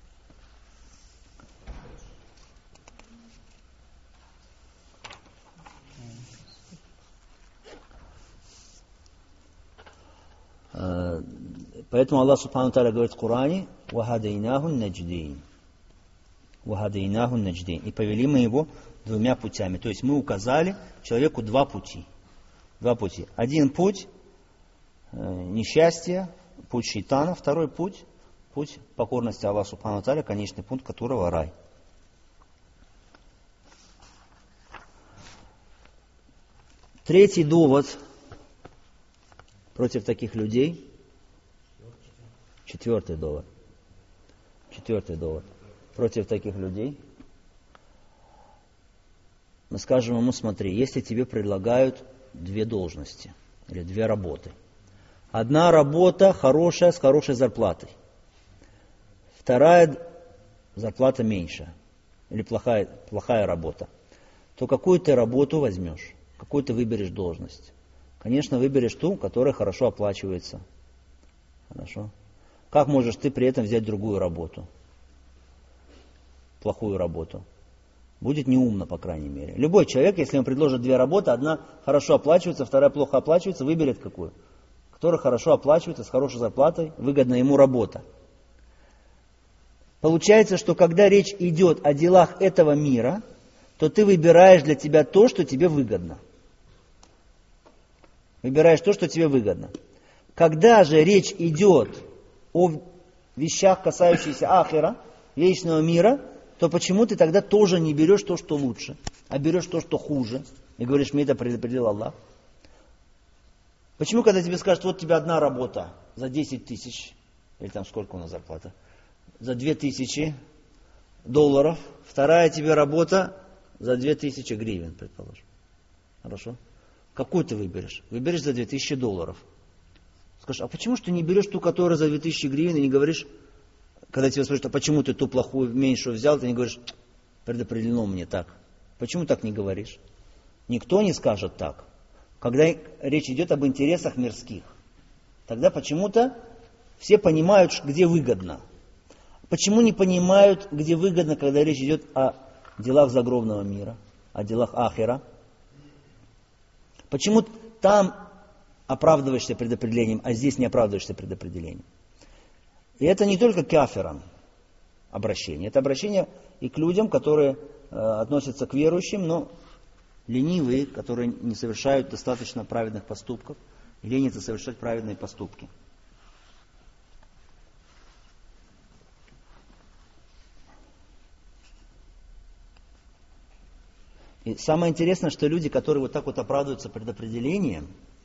Поэтому Аллах Субхану ва Тааля говорит в Коране: «Вахадайнаху надждейн». «Вахадайнаху надждейн». И повели мы его двумя путями. То есть мы указали человеку два пути. Два пути. Один путь несчастья, путь шайтана. Второй путь покорности Аллаху Субхану ва Тааля, конечный пункт которого рай. Третий довод против таких людей. Четвертый довод против таких людей. Мы скажем ему: смотри, если тебе предлагают две должности или две работы. Одна работа хорошая, с хорошей зарплатой. Вторая зарплата меньше или плохая работа. То какую ты работу возьмешь? Какую ты выберешь должность? Конечно, выберешь ту, которая хорошо оплачивается. Хорошо? Как можешь ты при этом взять другую работу? Плохую работу. Будет неумно, по крайней мере. Любой человек, если ему предложат две работы, одна хорошо оплачивается, вторая плохо оплачивается, выберет какую? Которая хорошо оплачивается, с хорошей зарплатой, выгодна ему работа. Получается, что когда речь идет о делах этого мира, то ты выбираешь для тебя то, что тебе выгодно. Выбираешь то, что тебе выгодно. Когда же речь идет о вещах, касающихся ахира, вечного мира, то почему ты тогда тоже не берешь то, что лучше, а берешь то, что хуже, и говоришь: мне это предопределил Аллах? Почему, когда тебе скажут: вот у тебя одна работа за 10 тысяч, или там сколько у нас зарплата, за 2000 долларов, вторая тебе работа за 2000 гривен, предположим. Хорошо? Какую ты выберешь? Выберешь за $2000. Скажешь, а почему ж ты не берешь ту, которая за 2000 гривен, и не говоришь, когда тебя спрашивают, а почему ты ту плохую, меньшую взял, ты не говоришь, предопределено мне так. Почему так не говоришь? Никто не скажет так. Когда речь идет об интересах мирских, тогда почему-то все понимают, где выгодно. Почему не понимают, где выгодно, когда речь идет о делах загробного мира, о делах ахира? Почему там оправдываешься предопределением, а здесь не оправдываешься предопределением? И это не только к кафирам обращение. Это обращение и к людям, которые относятся к верующим, но ленивые, которые не совершают достаточно праведных поступков, и ленятся совершать праведные поступки. И самое интересное, что люди, которые вот так вот оправдываются предопределением,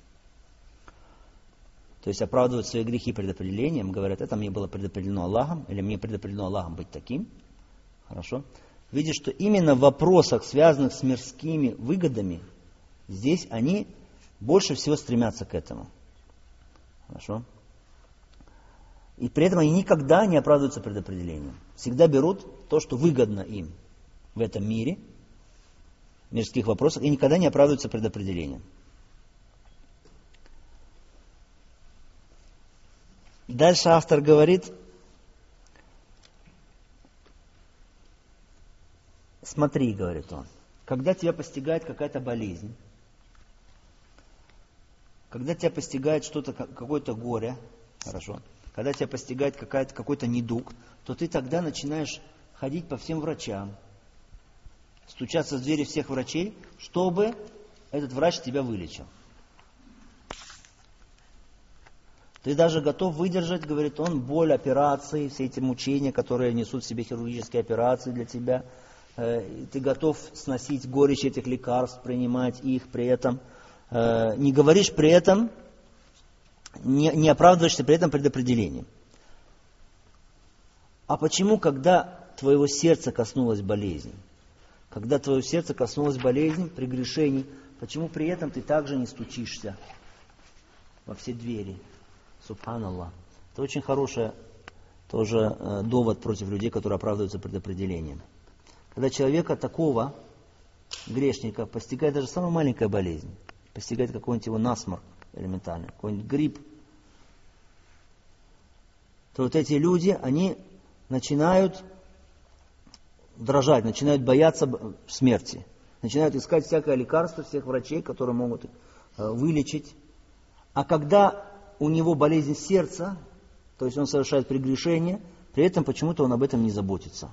то есть оправдывают свои грехи предопределением, говорят, это мне было предопределено Аллахом, или мне предопределено Аллахом быть таким, хорошо, видят, что именно в вопросах, связанных с мирскими выгодами, здесь они больше всего стремятся к этому. Хорошо? И при этом они никогда не оправдываются предопределением. Всегда берут то, что выгодно им в этом мире, в мирских вопросах, и никогда не оправдываются предопределением. Дальше автор говорит, смотри, говорит он, когда тебя постигает какая-то болезнь, когда тебя постигает что-то, какое-то горе, хорошо, когда тебя постигает какой-то недуг, то ты тогда начинаешь ходить по всем врачам, стучаться в двери всех врачей, чтобы этот врач тебя вылечил. Ты даже готов выдержать, говорит он, боль операции, все эти мучения, которые несут в себе хирургические операции для тебя. Ты готов сносить горечь этих лекарств, принимать их при этом. Не говоришь при этом, не оправдываешься при этом предопределением. А почему, когда твоего сердца коснулась болезнь? Когда твое сердце коснулась болезнь, прегрешений, почему при этом ты также не стучишься во все двери? Субханаллах. Это очень хороший тоже довод против людей, которые оправдываются предопределением. Когда человека такого, грешника, постигает даже самая маленькая болезнь, постигает какой-нибудь его насморк элементарный, какой-нибудь грипп, то вот эти люди, они начинают дрожать, начинают бояться смерти, начинают искать всякое лекарство, всех врачей, которые могут вылечить. А когда у него болезнь сердца, то есть он совершает прегрешение, при этом почему-то он об этом не заботится.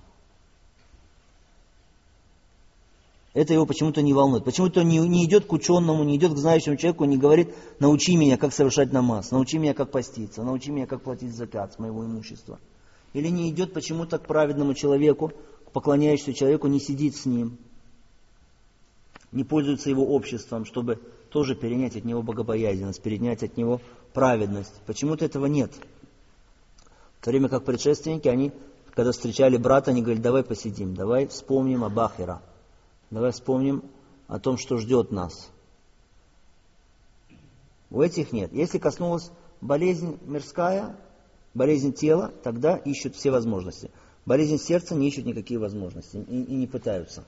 Это его почему-то не волнует. Почему-то не идет к ученому, не идет к знающему человеку, не говорит, научи меня, как совершать намаз, научи меня, как поститься, научи меня, как платить закат с моего имущества. Или не идет почему-то к праведному человеку, к поклоняющемуся человеку, не сидит с ним, не пользуется его обществом, чтобы тоже перенять от него богобоязненность, перенять от него праведность. Почему-то этого нет. В то время как предшественники, они, когда встречали брата, они говорили, давай посидим, давай вспомним об ахира, давай вспомним о том, что ждет нас. У этих нет. Если коснулась болезнь мирская, болезнь тела, тогда ищут все возможности. Болезнь сердца не ищут никакие возможности и не пытаются.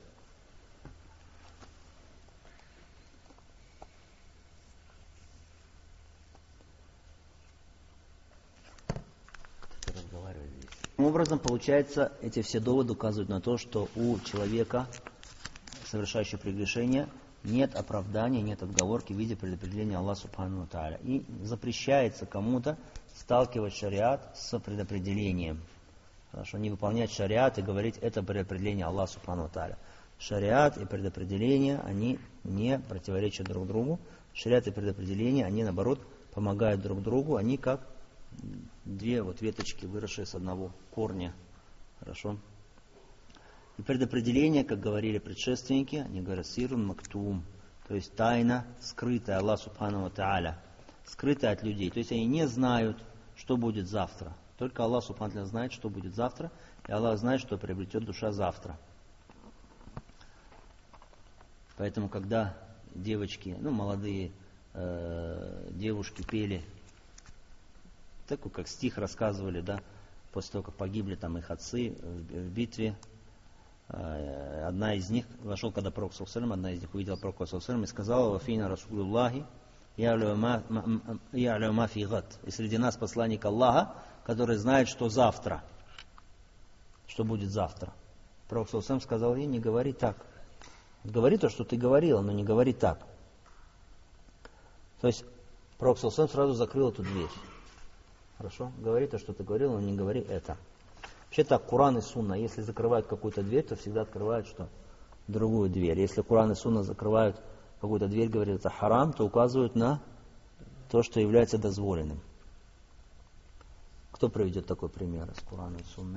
Таким образом, получается, эти все доводы указывают на то, что у человека, совершающего прегрешение, нет оправдания, нет отговорки в виде предопределения Аллаха Субхану ва Тааля. И запрещается кому-то сталкивать шариат с предопределением. Хорошо, не выполнять шариат и говорить, это предопределение Аллаха Субхану ва Тааля. Шариат и предопределение, они не противоречат друг другу. Шариат и предопределение, они наоборот помогают друг другу, они как две вот веточки, выросшие с одного корня. Хорошо. И предопределение, как говорили предшественники, они говорят сирун мактум, то есть тайна, скрытая Аллах Субхану ва Тааля, скрытая от людей. То есть они не знают, что будет завтра. Только Аллах Субхану ва Тааля знает, что будет завтра, и Аллах знает, что приобретет душа завтра. Поэтому, когда девочки, ну, молодые девушки пели, такой как стих рассказывали, да, после того, как погибли там их отцы в битве. Одна из них, вошел когда Пророк саллаллаху алейхи ва саллям, одна из них увидела Пророка саллаллаху алейхи ва саллям и сказала: «Вафина Расулуллахи я'ляму ма фи гад». И среди нас посланник Аллаха, который знает, что завтра, что будет завтра. Пророк саллаллаху алейхи ва саллям сказал ей: не говори так. Говори то, что ты говорила, но не говори так. То есть Пророк саллаллаху алейхи ва саллям сразу закрыл эту дверь. Хорошо? Говори то, что ты говорила, но не говори это. Вообще так, Куран и Сунна, если закрывают какую-то дверь, то всегда открывают что? Другую дверь. Если Куран и Сунна закрывают какую-то дверь, говорят, это харам, то указывают на то, что является дозволенным. Кто приведет такой пример из Курана и Сунны?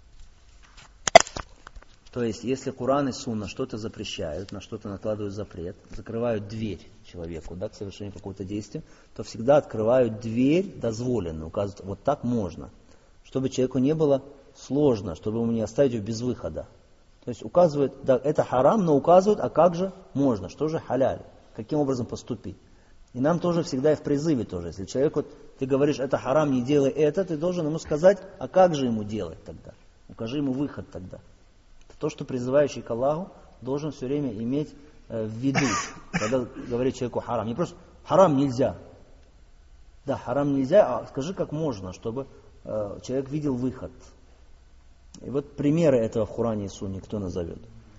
То есть, если Куран и Сунна что-то запрещают, на что-то накладывают запрет, закрывают дверь человеку, да, к совершению какого-то действия, то всегда открывают дверь дозволенную, указывают, вот так можно. Чтобы человеку не было сложно, чтобы ему не оставить его без выхода. То есть указывают, да, это харам, но указывают, а как же можно, что же халяль, каким образом поступить. И нам тоже всегда и в призыве тоже, если человек, вот, ты говоришь, это харам, не делай это, ты должен ему сказать, а как же ему делать тогда, укажи ему выход тогда. То, что призывающий к Аллаху должен все время иметь в виду, когда говорит человеку харам. Не просто харам нельзя. Да, харам нельзя, а скажи, как можно, чтобы человек видел выход. И вот примеры этого в Коране и Сунне кто назовет?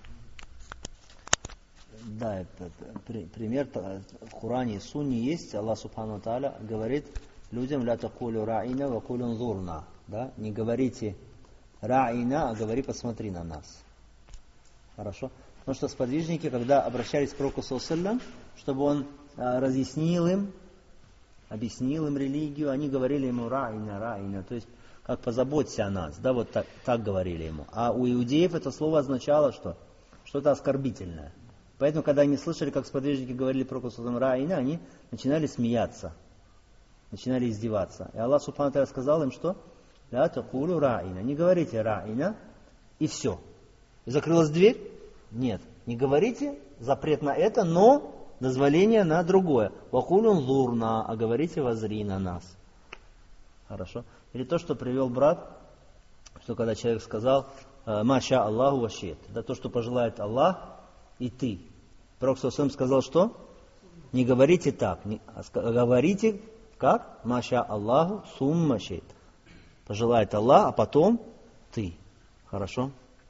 Да, это пример в Коране и Сунне есть. Аллах Субхану Тааля говорит людям: «Ля такулю ра'ина ва кулю нзурна». Да? Не говорите ра'ина, а говори: посмотри на нас. Хорошо? Потому что сподвижники, когда обращались к Пророку саллаллаху алейхи ва саллям, чтобы он разъяснил им, объяснил им религию, они говорили ему ра'ина, ра'ина, то есть как позаботься о нас, да, вот так говорили ему. А у иудеев это слово означало что? Что-то оскорбительное. Поэтому, когда они слышали, как сподвижники говорили про Пророка саллаллаху алейхи ва саллям ра'ина, они начинали смеяться, начинали издеваться. И Аллах Субхану Тааля сказал им, что? «Ля такулю ра'ина». Не говорите ра'ина, и все. И закрылась дверь? Нет. Не говорите запрет на это, но дозволение на другое. «Вакулю нзурна», а говорите: воззри на нас. Хорошо. Или то, что привел брат, что когда человек сказал «Маша Аллаху вашет», да, то, что пожелает Аллах и ты. Пророк саллаллаху алейхи ва саллям сказал, что? Не говорите так, а говорите как? «Маша Аллаху сумма шет». Пожелает Аллах, а потом ты. Хорошо?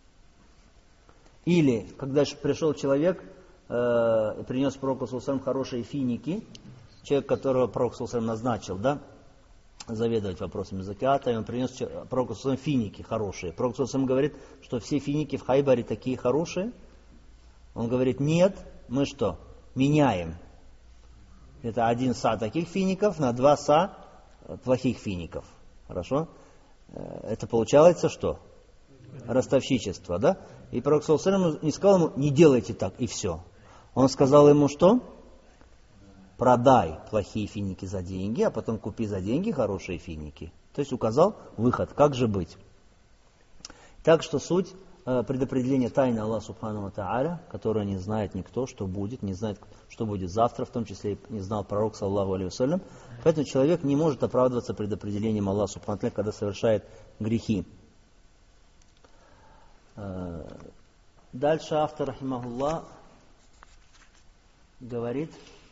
Или, когда пришел человек и принес Пророку саллаллаху алейхи ва саллям хорошие финики, человек, которого Пророк саллаллаху алейхи ва саллям назначил, да, заведовать вопросами заката, и он принес Пророку саллаллаху алейхи ва саллям финики хорошие. Пророк саллаллаху алейхи ва саллям говорит, что все финики в Хайбаре такие хорошие. Он говорит: нет, мы что? Меняем. Это 1 са таких фиников на 2 са плохих фиников. Хорошо? Это получается что? Ростовщичество, да? И Пророк саллаллаху алейхи ва саллям не сказал ему: не делайте так, и все. Он сказал ему что? Продай плохие финики за деньги, а потом купи за деньги хорошие финики. То есть указал выход, как же быть. Так что суть предопределения тайны Аллаха Субхану ва Тааля, которое не знает никто, что будет, не знает, что будет завтра, в том числе и не знал пророк, саллаллаху алейхи ва саллям. Поэтому человек не может оправдываться предопределением Аллаха Субхану ва Тааля, когда совершает грехи. Дальше автор, рахимахуллах, говорит: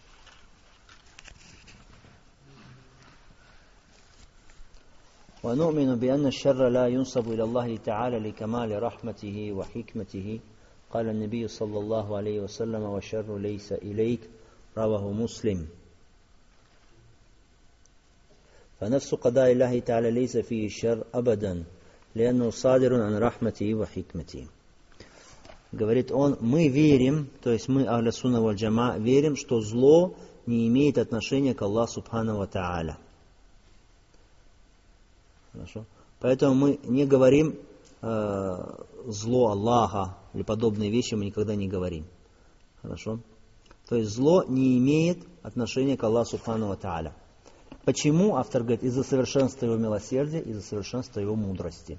ونؤمن بأن الشر لا ينسب إلى الله تعالى لكمال رحمته وحكمته قال النبي صلى الله عليه وسلم والشر ليس إليك رواه مسلم فنفس قضاء الله تعالى ليس فيه الشر أبدا لأنه صادر عن رحمته وحكمته. Говорит он: мы верим, то есть мы, ахля сунна валь джама, верим, что зло не имеет отношения к Аллаху Субхану ва Тааля. Хорошо. Поэтому мы не говорим зло Аллаха или подобные вещи мы никогда не говорим. Хорошо. То есть зло не имеет отношения к Аллаху Субхану ва Тааля. Почему? Автор говорит: из-за совершенства его милосердия, из-за совершенства его мудрости.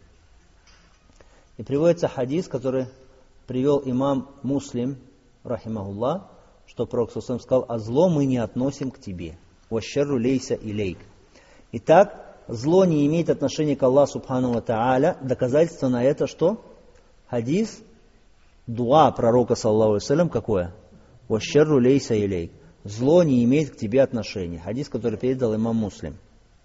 И приводится хадис, который привел имам Муслим, рахимахуллах, что Пророк ﷺ сказал: а зло мы не относим к тебе. Вашшарру лейса илейк. Итак, зло не имеет отношения к Аллаху Субхану ва Тааля. Доказательство на это что? Хадис, дуа пророка саллаллаху алейхи вассалям какое? Вашшарру лейса илейк. Зло не имеет к тебе отношения. Хадис, который передал имам Муслим.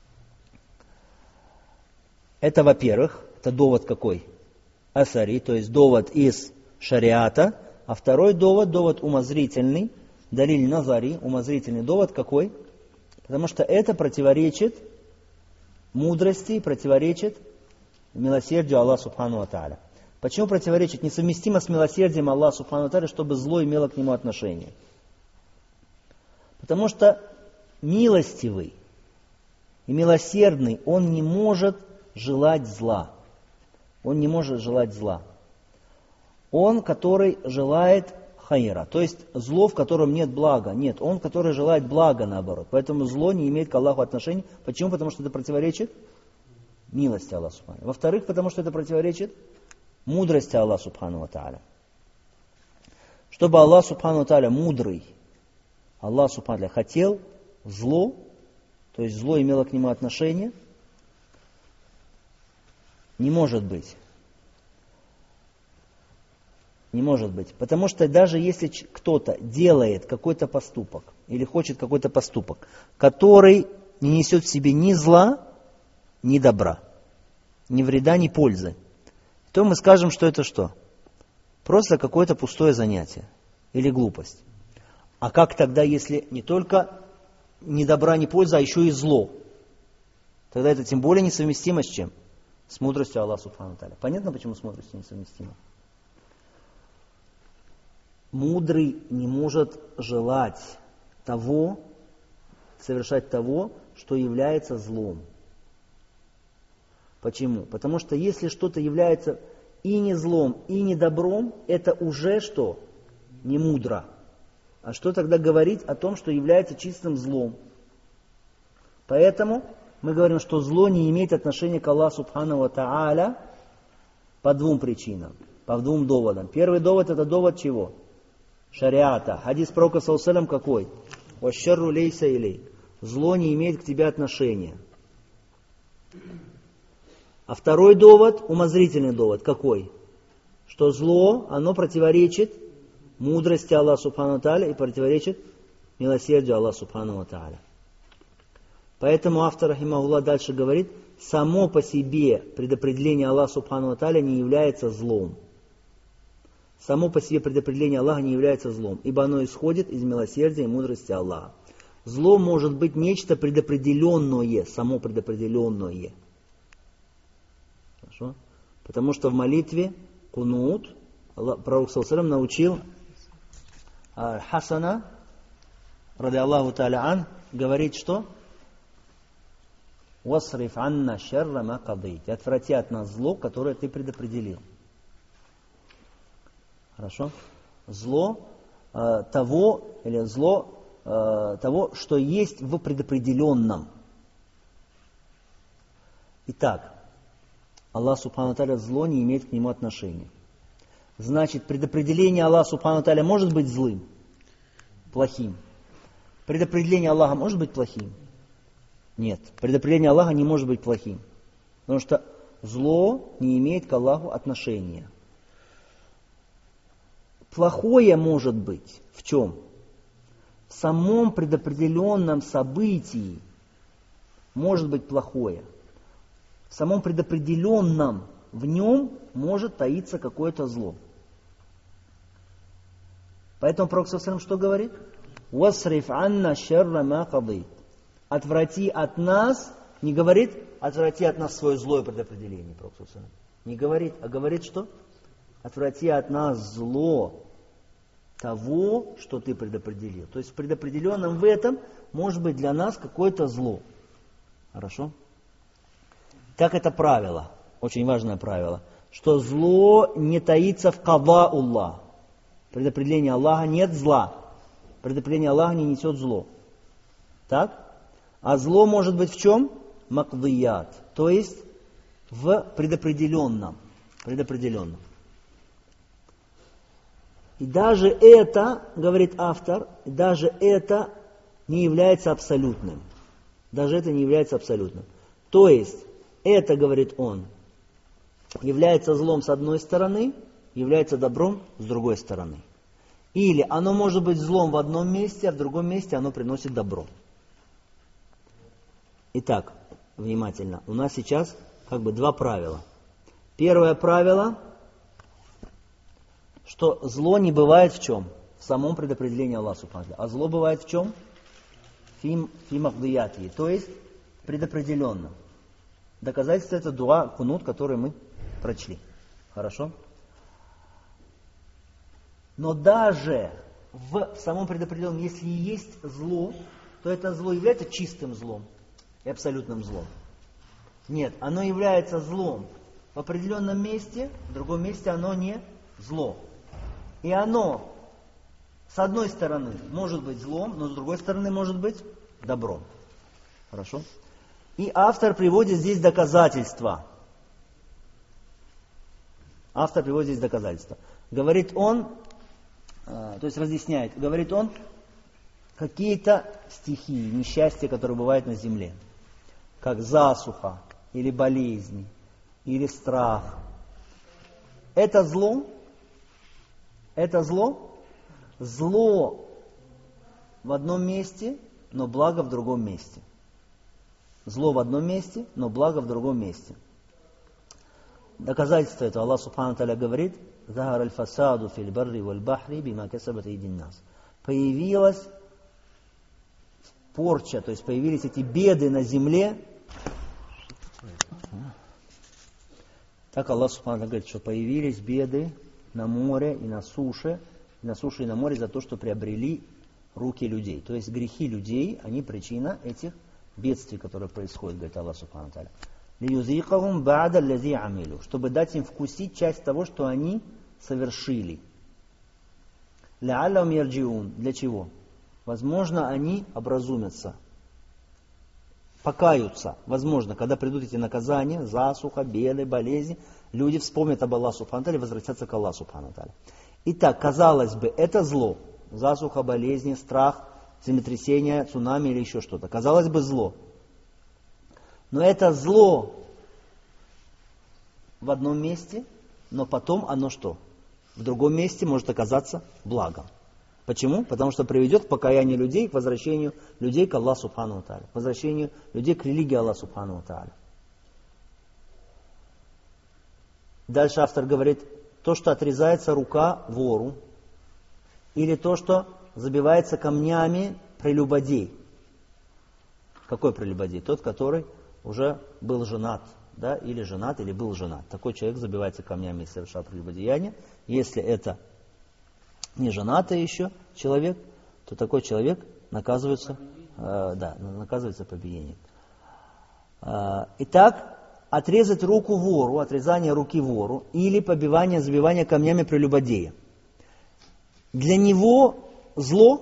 Это, во-первых, это довод какой? Асари, то есть довод из шариата. А второй довод, довод умозрительный, далиль назари, умозрительный довод какой? Потому что это противоречит мудрости, противоречит милосердию Аллаха Субхану ва Тааля. Почему противоречит? Несовместимо с милосердием Аллаха Субхану ва Тааля, чтобы зло имело к нему отношение. Потому что милостивый и милосердный, он не может желать зла. Он не может желать зла. Он, который желает хайра, то есть зло, в котором нет блага. Нет, он, который желает блага, наоборот. Поэтому зло не имеет к Аллаху отношения. Почему? Потому что это противоречит милости Аллаха Субхану. Во-вторых, потому что это противоречит мудрости Аллаха Субхану ва Тааля. Чтобы Аллах Субхану ва Тааля мудрый, Аллах Субхану ва Тааля хотел зло, то есть зло имело к нему отношение, не может быть. Не может быть. Потому что даже если кто-то делает какой-то поступок, или хочет какой-то поступок, который не несет в себе ни зла, ни добра, ни вреда, ни пользы, то мы скажем, что это что? Просто какое-то пустое занятие или глупость. А как тогда, если не только ни добра, ни пользы, а еще и зло? Тогда это тем более несовместимо с чем? С мудростью Аллаха Субхану ва Тааля. Понятно, почему с мудростью несовместимо? Мудрый не может желать того, совершать того, что является злом. Почему? Потому что если что-то является и не злом, и не добром, это уже что? Не мудро. А что тогда говорить о том, что является чистым злом? Поэтому мы говорим, что зло не имеет отношения к Аллаху Субхану ва Тааля по двум причинам, по двум доводам. Первый довод — это довод чего? Шариата. Хадис пророка саллаллаху алейхи ва саллям какой? Вашшарру лейса илейк. Зло не имеет к тебе отношения. А второй довод, умозрительный довод, какой? Что зло, оно противоречит мудрости Аллаха Субхану ва Тааля и противоречит милосердию Аллаха Субхану ва Тааля. Поэтому автор, рахимахуллах, дальше говорит, само по себе предопределение Аллаха Субхану ва Тааля не является злом. Само по себе предопределение Аллаха не является злом, ибо оно исходит из милосердия и мудрости Аллаха. Зло может быть нечто предопределенное, само предопределенное. Хорошо? Потому что в молитве кунут пророк саллаллаху алейхи ва саллям научил Хасана, ради Аллаху тааля ан, говорить что? «Васриф анна шарра ма кадайт». Отврати от нас зло, которое ты предопределил. Хорошо? Зло того, что есть в предопределенном. Итак, Аллах Субхану ва Тааля зло не имеет к нему отношения. Значит, предопределение Аллаха Субхану ва Тааля может быть злым, плохим. Предопределение Аллаха может быть плохим? Нет. Предопределение Аллаха не может быть плохим. Потому что зло не имеет к Аллаху отношения. Плохое может быть в чем? В самом предопределенном событии может быть плохое. В самом предопределенном в нем может таиться какое-то зло. Поэтому Пророк саллаллаху алейхи ва саллям что говорит? «Васриф анна шарра ма кадайт». Отврати от нас, не говорит, отврати от нас свое злое предопределение. Пророк саллаллаху алейхи ва саллям. Не говорит, а говорит что? Отврати от нас зло того, что ты предопределил. То есть в предопределенном в этом может быть для нас какое-то зло. Хорошо? Так это правило, очень важное правило, что зло не таится в када Аллах. Предопределение Аллаха нет зла. Предопределение Аллаха не несет зло. Так? А зло может быть в чем? Макдият. То есть в предопределенном. И даже это, говорит автор, даже это не является абсолютным. Даже это не является абсолютным. То есть, это, говорит он, является злом с одной стороны, является добром с другой стороны. Или оно может быть злом в одном месте, а в другом месте оно приносит добро. Итак, внимательно. У нас сейчас как бы два правила. Первое правило, что зло не бывает в чем? В самом предопределении Аллаха Субхану. А зло бывает в чем? Фимахдиятии, то есть предопределенно. Доказательство это дуа кунут, который мы прочли. Хорошо? Но даже в самом предопределенном, если и есть зло, то это зло является чистым злом и абсолютным злом. Нет, оно является злом в определенном месте, в другом месте оно не зло. И оно, с одной стороны, может быть злом, но с другой стороны может быть добром. Хорошо? И автор приводит здесь доказательства. Автор приводит здесь доказательства. Говорит он, то есть разъясняет, говорит он, какие-то стихии, несчастья, которые бывают на земле, как засуха, или болезни, или страх. Это зло? Это зло? Зло в одном месте, но благо в другом месте. Зло в одном месте, но благо в другом месте. Доказательство этого Аллах Субхану Тааля говорит: «Захар аль-фасаду фил барри валь бахри бима касабат айдин нас». Появилась порча, то есть появились эти беды на земле. Так Аллах Субхану Тааля говорит, что появились беды на море и на суше и на море за то, что приобрели руки людей. То есть грехи людей, они причина этих бедствий, которые происходят, говорит Аллах Субхану Тааля. «Лиюзикахум ба'да лази амилу», чтобы дать им вкусить часть того, что они совершили. «Ла'аллахум ярджиун», для чего? Возможно, они образумятся, покаются. Возможно, когда придут эти наказания, засуха, беды, болезни, люди вспомнят об Аллахе Субхану Тааля и возвратятся к Аллаху Субхану Тааля. Итак, казалось бы, это зло. Засуха, болезни, страх, землетрясение, цунами или еще что-то. Казалось бы, зло. Но это зло в одном месте, но потом оно что? В другом месте может оказаться благом. Почему? Потому что приведет к покаянию людей, к возвращению людей к Аллаху Субхану Тааля, к возвращению людей к религии Аллаха Субхану Тааля. Дальше автор говорит, то, что отрезается рука вору, или то, что забивается камнями прелюбодей. Какой прелюбодей? Тот, который уже был женат, да, или женат, или был женат. Такой человек забивается камнями и совершает прелюбодеяние. Если это не женатый еще человек, то такой человек наказывается, наказывается побиением. Итак, отрезать руку вору, отрезание руки вору, или побивание, забивание камнями прелюбодея. Для него зло,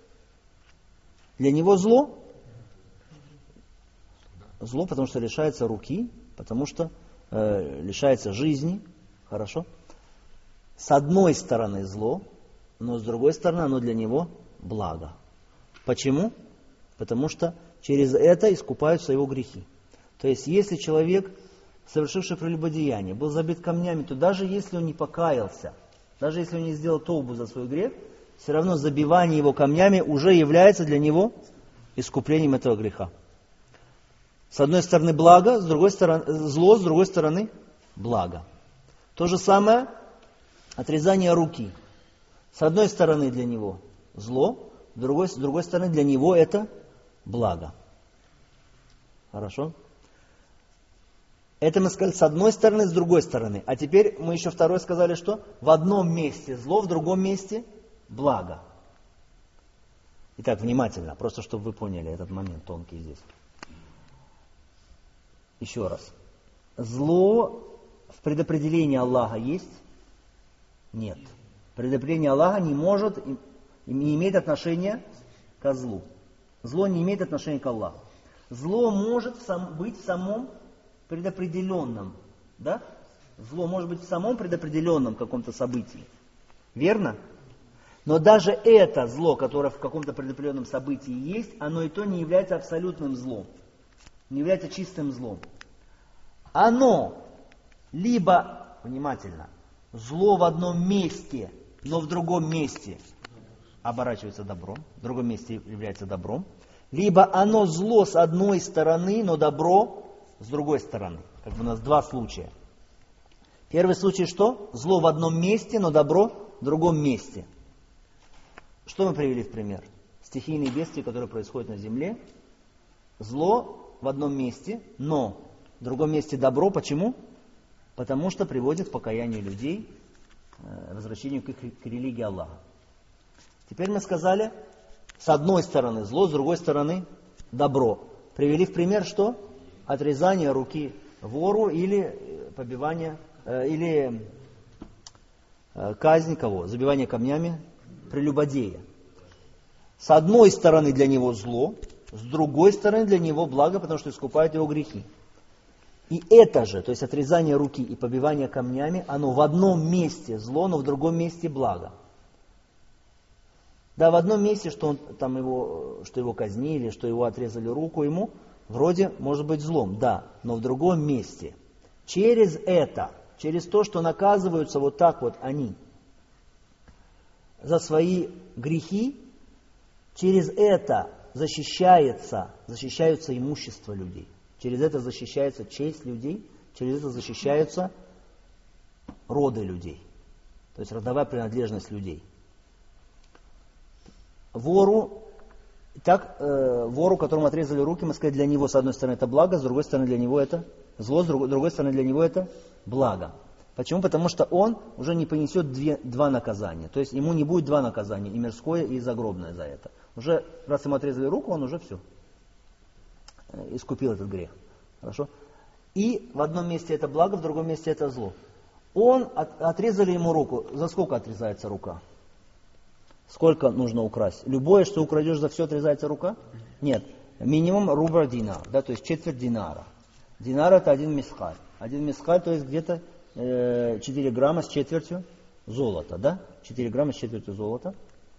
зло, потому что лишается руки, потому что лишается жизни, хорошо. С одной стороны зло, но с другой стороны оно для него благо. Почему? Потому что через это искупаются его грехи. То есть, если человек, совершивший прелюбодеяние, был забит камнями, то даже если он не покаялся, даже если он не сделал тоубу за свой грех, все равно забивание его камнями уже является для него искуплением этого греха. С одной стороны благо, с другой стороны зло, с другой стороны благо. То же самое отрезание руки. С одной стороны для него зло, с другой стороны для него это благо. Хорошо? Это мы сказали с одной стороны, с другой стороны. А теперь мы еще второе сказали, что в одном месте зло, в другом месте благо. Итак, внимательно, просто чтобы вы поняли этот момент тонкий здесь. Еще раз. Зло в предопределении Аллаха есть? Нет. Предопределение Аллаха не может и не имеет отношения к злу. Зло не имеет отношения к Аллаху. Зло может быть в самом предопределенном, да? Зло может быть в самом предопределенном каком-то событии. Верно? Но даже это зло, которое в каком-то предопределенном событии есть, оно и то не является абсолютным злом, не является чистым злом. Оно либо, внимательно, зло в одном месте, но в другом месте оборачивается добром, в другом месте является добром, либо оно зло с одной стороны, но добро с другой стороны. Как бы у нас два случая. Первый случай что? Зло в одном месте, но добро в другом месте. Что мы привели в пример? Стихийные бедствия, которые происходят на земле. Зло в одном месте, но в другом месте добро. Почему? Потому что приводит к покаянию людей, возвращению к религии Аллаха. Теперь мы сказали, с одной стороны зло, с другой стороны добро. Привели в пример что? Отрезание руки вору или побивание, или казнь кого? Забивание камнями прелюбодея. С одной стороны для него зло, с другой стороны для него благо, потому что искупает его грехи. И это же, то есть отрезание руки и побивание камнями, оно в одном месте зло, но в другом месте благо. Да, в одном месте, что его казнили, что его отрезали руку ему, вроде может быть злом, да, но в другом месте. Через это, через то, что наказываются вот так вот они за свои грехи, через это защищается имущество людей, через это защищается честь людей, через это защищаются роды людей, то есть родовая принадлежность людей. Вору, которому отрезали руки, мы сказали, для него с одной стороны это благо, с другой стороны для него это зло, с другой стороны для него это благо. Почему? Потому что он уже не понесет два наказания. То есть ему не будет два наказания, и мирское, и загробное за это. Уже раз ему отрезали руку, он уже все, искупил этот грех. Хорошо? И в одном месте это благо, в другом месте это зло. Отрезали ему руку. За сколько отрезается рука? Сколько нужно украсть? Любое, что украдешь, за все отрезается рука? Нет. Минимум рубра динар, да, то есть четверть динара. Динар это один мисхаль. Один мисхаль, то есть где-то 4 грамма с четвертью золота, да? 4 грамма с четвертью золота.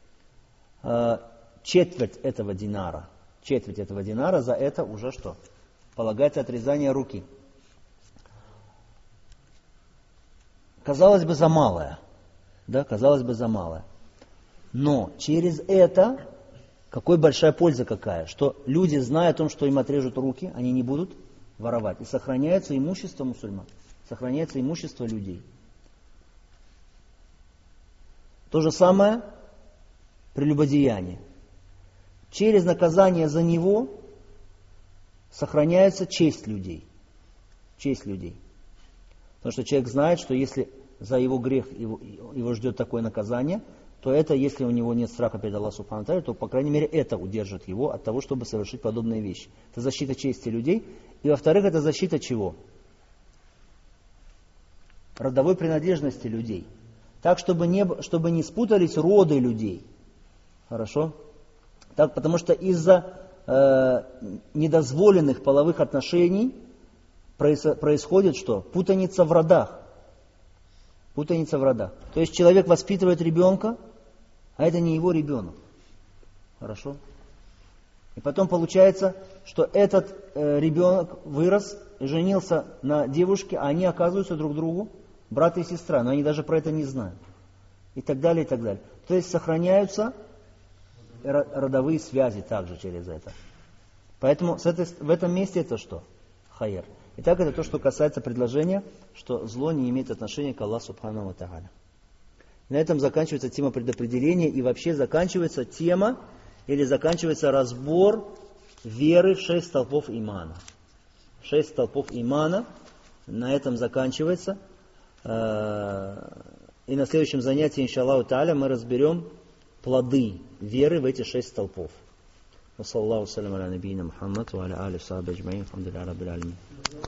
Четверть этого динара, за это уже что? Полагается отрезание руки. Казалось бы, за малое. Да, казалось бы, за малое. Но через это, какой большая польза какая, что люди, зная о том, что им отрежут руки, они не будут воровать. И сохраняется имущество мусульман, сохраняется имущество людей. То же самое прелюбодеяние. Через наказание за него сохраняется честь людей. Честь людей. Потому что человек знает, что если за его грех его ждет такое наказание, то это, если у него нет страха перед Аллахом Субхану ва Тааля, то, по крайней мере, это удержит его от того, чтобы совершить подобные вещи. Это защита чести людей. И, во-вторых, это защита чего? Родовой принадлежности людей. Так, чтобы не спутались роды людей. Хорошо? Так, потому что из-за недозволенных половых отношений происходит что? Путаница в родах. Путаница в родах. То есть человек воспитывает ребенка, а это не его ребенок. Хорошо? И потом получается, что этот ребенок вырос, женился на девушке, а они оказываются друг другу брат и сестра, но они даже про это не знают. И так далее, и так далее. То есть сохраняются родовые связи также через это. Поэтому в этом месте это что? Хайр. Итак, это то, что касается предложения, что зло не имеет отношения к Аллаху Субхану ва Тааля. На этом заканчивается тема предопределения и вообще заканчивается тема или заканчивается разбор веры в 6 столпов имана. 6 столпов имана на этом заканчивается. И на следующем занятии, иншаллаху тааля, мы разберем плоды веры в эти 6 столпов. Ва саллаллаху салям аля набийна Мухаммад ва аля али сахаби аджмаин. Алхамдулиллахи раббил алямин.